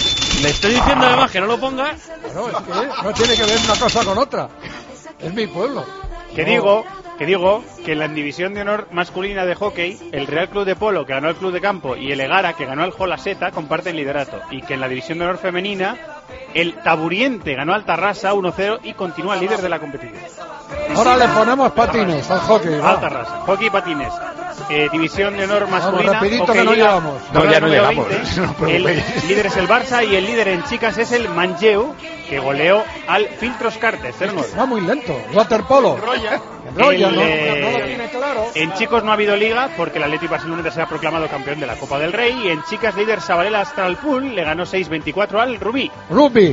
Speaker 4: Le estoy diciendo además que no lo ponga.
Speaker 1: No, es que no tiene que ver una cosa con otra. Es mi pueblo.
Speaker 17: Que
Speaker 1: no.
Speaker 17: digo, que digo que en la división de honor masculina de hockey, el Real Club de Polo, que ganó el Club de Campo, y el Egara, que ganó el Jolaseta, comparten liderato. Y que en la división de honor femenina, el Taburiente ganó al Tarrasa uno cero y continúa líder de la competición.
Speaker 1: Ahora le ponemos patines al hockey. Va.
Speaker 17: Al Tarrasa, hockey y patines. Eh, división de honor masculina.
Speaker 1: Vamos, rapidito
Speaker 17: okay,
Speaker 1: que no
Speaker 17: Liga,
Speaker 1: llegamos.
Speaker 8: No, ya no llegamos.
Speaker 17: veinte, el líder es el Barça y el líder en chicas es el Manlleu, que goleó al Filtros Cartes cero nueve.
Speaker 1: Va muy lento. Waterpolo.
Speaker 23: Roya.
Speaker 1: Roya,
Speaker 17: el,
Speaker 1: no,
Speaker 17: eh,
Speaker 1: no lo tiene claro.
Speaker 17: En chicos no ha habido liga porque el Athletic Barcelona se ha proclamado campeón de la Copa del Rey, y en chicas líder Sabadell Astralpool le ganó seis veinticuatro al Rubí.
Speaker 1: Rubí.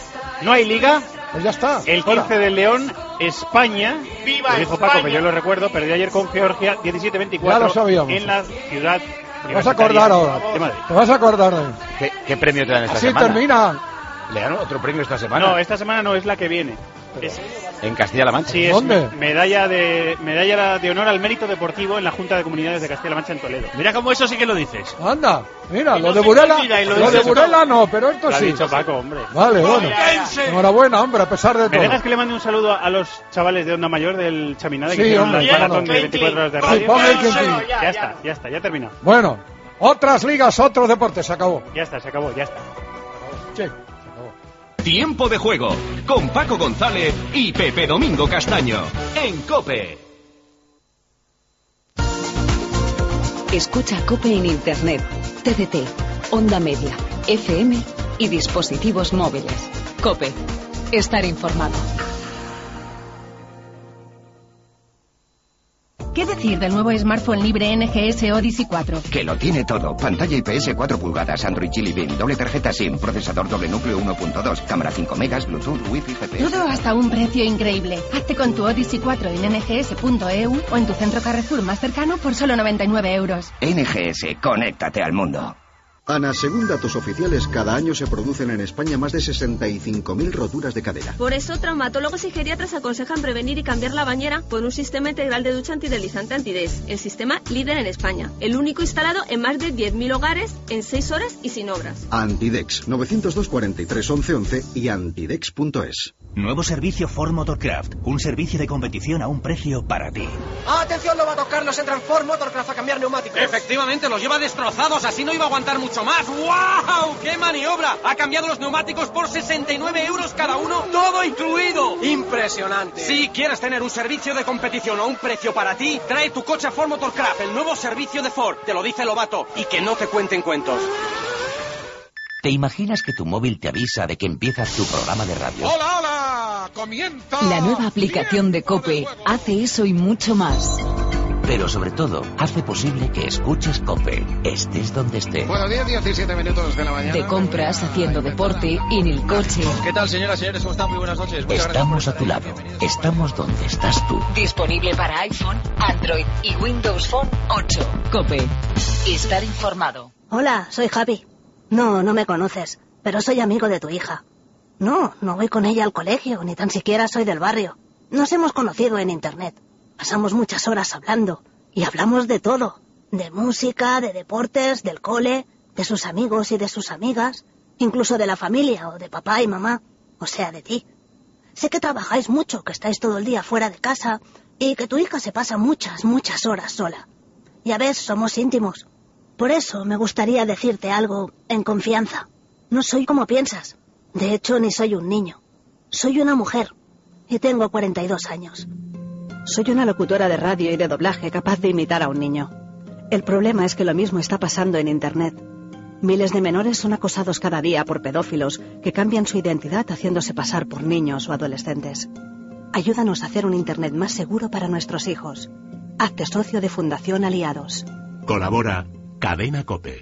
Speaker 17: No hay liga.
Speaker 1: Pues ya está.
Speaker 17: El quince del León, España.
Speaker 23: ¡Viva
Speaker 17: lo dijo
Speaker 23: España!
Speaker 17: Paco, que yo lo recuerdo, perdió ayer con Georgia diecisiete veinticuatro.
Speaker 1: Ya lo sabíamos.
Speaker 17: En la ciudad.
Speaker 1: Te vas a acordar ahora.
Speaker 17: De Madrid.
Speaker 1: Te vas a acordar de él.
Speaker 8: ¿Qué, qué premio te dan esta
Speaker 1: Así
Speaker 8: semana?
Speaker 1: termina.
Speaker 8: ¿Le dan otro premio esta semana?
Speaker 17: No, esta semana no, es la que viene. Es,
Speaker 8: ¿En Castilla-La Mancha?
Speaker 17: sí, es
Speaker 1: ¿Dónde?
Speaker 17: me- medalla de medalla de honor al mérito deportivo en la Junta de Comunidades de Castilla-La Mancha en Toledo.
Speaker 4: Mira cómo eso sí que lo dices.
Speaker 1: Anda, mira,
Speaker 23: Y
Speaker 1: lo
Speaker 23: no
Speaker 1: de
Speaker 23: se
Speaker 1: Burela,
Speaker 23: te olvida y lo
Speaker 1: lo de
Speaker 23: dices
Speaker 1: Burela no, pero esto
Speaker 17: Lo ha
Speaker 1: sí.
Speaker 17: dicho Paco, hombre.
Speaker 1: Vale, bueno.
Speaker 23: ¡Cállense!
Speaker 1: Enhorabuena, hombre, a pesar de
Speaker 17: ¿Me
Speaker 1: todo.
Speaker 17: dejas que le mande un saludo a los chavales de Onda Mayor del Chaminade que
Speaker 1: Sí,
Speaker 17: hicieron
Speaker 1: hombre,
Speaker 17: el maratón
Speaker 1: claro.
Speaker 17: de veinticuatro horas de
Speaker 1: Sí,
Speaker 17: radio?
Speaker 1: ponme el
Speaker 23: Cállense,
Speaker 1: quintín.
Speaker 23: ya,
Speaker 17: Ya está, ya está, ya terminado.
Speaker 1: Bueno, otras ligas, otros deportes, se acabó.
Speaker 17: Ya está, se acabó, ya está.
Speaker 1: Sí, se acabó.
Speaker 3: Tiempo de juego con Paco González y Pepe Domingo Castaño en COPE.
Speaker 14: Escucha COPE en Internet, T D T, Onda Media, F M y dispositivos móviles. COPE. Estar informado.
Speaker 15: ¿Qué decir del nuevo smartphone libre N G S Odyssey cuatro?
Speaker 22: Que lo tiene todo. Pantalla I P S cuatro pulgadas, Android Chili Beam, doble tarjeta SIM, procesador doble núcleo uno punto dos, cámara cinco megas, Bluetooth, Wi-Fi, G P S.
Speaker 15: Todo hasta un precio increíble. Hazte con tu Odyssey cuatro en N G S punto E U o en tu centro Carrefour más cercano por solo noventa y nueve euros.
Speaker 22: N G S, conéctate al mundo.
Speaker 24: Ana, según datos oficiales, cada año se producen en España más de sesenta y cinco mil roturas de cadera.
Speaker 25: Por eso, traumatólogos y geriatras aconsejan prevenir y cambiar la bañera por un sistema integral de ducha antideslizante Antidex, el sistema líder en España, el único instalado en más de diez mil hogares en seis horas y sin obras.
Speaker 24: Antidex, nueve cero dos, cuatro tres, once once y antidex punto es.
Speaker 26: Nuevo servicio Ford Motorcraft, un servicio de competición a un precio para ti.
Speaker 27: ¡Atención, novatos! Carlos entra en Ford Motorcraft a cambiar neumáticos.
Speaker 28: Efectivamente, los lleva destrozados, así no iba a aguantar mucho más. ¡Wow! ¡Qué maniobra! Ha cambiado los neumáticos por sesenta y nueve euros cada uno, todo incluido.
Speaker 27: Impresionante.
Speaker 28: Si quieres tener un servicio de competición a un precio para ti, trae tu coche a Ford Motorcraft, el nuevo servicio de Ford. Te lo dice Lobato, y que no te cuenten cuentos.
Speaker 19: ¿Te imaginas que tu móvil te avisa de que empiezas tu programa de radio?
Speaker 1: ¡Hola, hola! ¡Comienza!
Speaker 14: La nueva aplicación de COPE hace eso y mucho más.
Speaker 19: Pero sobre todo, hace posible que escuches COPE, estés donde estés.
Speaker 8: Bueno, diez, diecisiete minutos de la mañana.
Speaker 14: De compras, haciendo deporte, en el coche.
Speaker 29: ¿Qué tal, señoras y señores? ¿Cómo están? Muy buenas noches. Muchas
Speaker 19: Estamos a tu lado. Estamos donde estás tú.
Speaker 14: Disponible para iPhone, Android y Windows Phone ocho. COPE. Estar informado.
Speaker 30: Hola, soy Javi. No, no me conoces, pero soy amigo de tu hija. No, no voy con ella al colegio, ni tan siquiera soy del barrio. Nos hemos conocido en Internet. Pasamos muchas horas hablando, y hablamos de todo. De música, de deportes, del cole, de sus amigos y de sus amigas, incluso de la familia o de papá y mamá, o sea, de ti. Sé que trabajáis mucho, que estáis todo el día fuera de casa, y que tu hija se pasa muchas, muchas horas sola. Ya ves, somos íntimos. Por eso me gustaría decirte algo en confianza. No soy como piensas. De hecho, ni soy un niño. Soy una mujer. Y tengo cuarenta y dos años.
Speaker 31: Soy una locutora de radio y de doblaje capaz de imitar a un niño. El problema es que lo mismo está pasando en Internet. Miles de menores son acosados cada día por pedófilos que cambian su identidad haciéndose pasar por niños o adolescentes. Ayúdanos a hacer un Internet más seguro para nuestros hijos. Hazte socio de Fundación Aliados.
Speaker 2: Colabora Cadena COPE.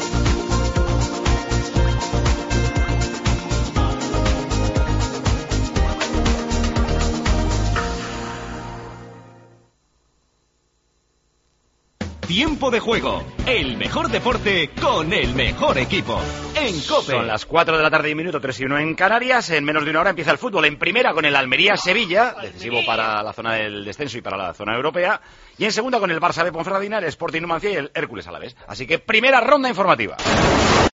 Speaker 3: Tiempo de juego, el mejor deporte con el mejor equipo. En COPE.
Speaker 5: Son las cuatro de la tarde y minuto, tres y uno en Canarias. En menos de una hora empieza el fútbol. En primera con el Almería-Sevilla, decisivo para la zona del descenso y para la zona europea. Y en segunda con el Barça de Ponferradina, el Sporting Numancia y el Hércules Alavés. Así que primera ronda informativa.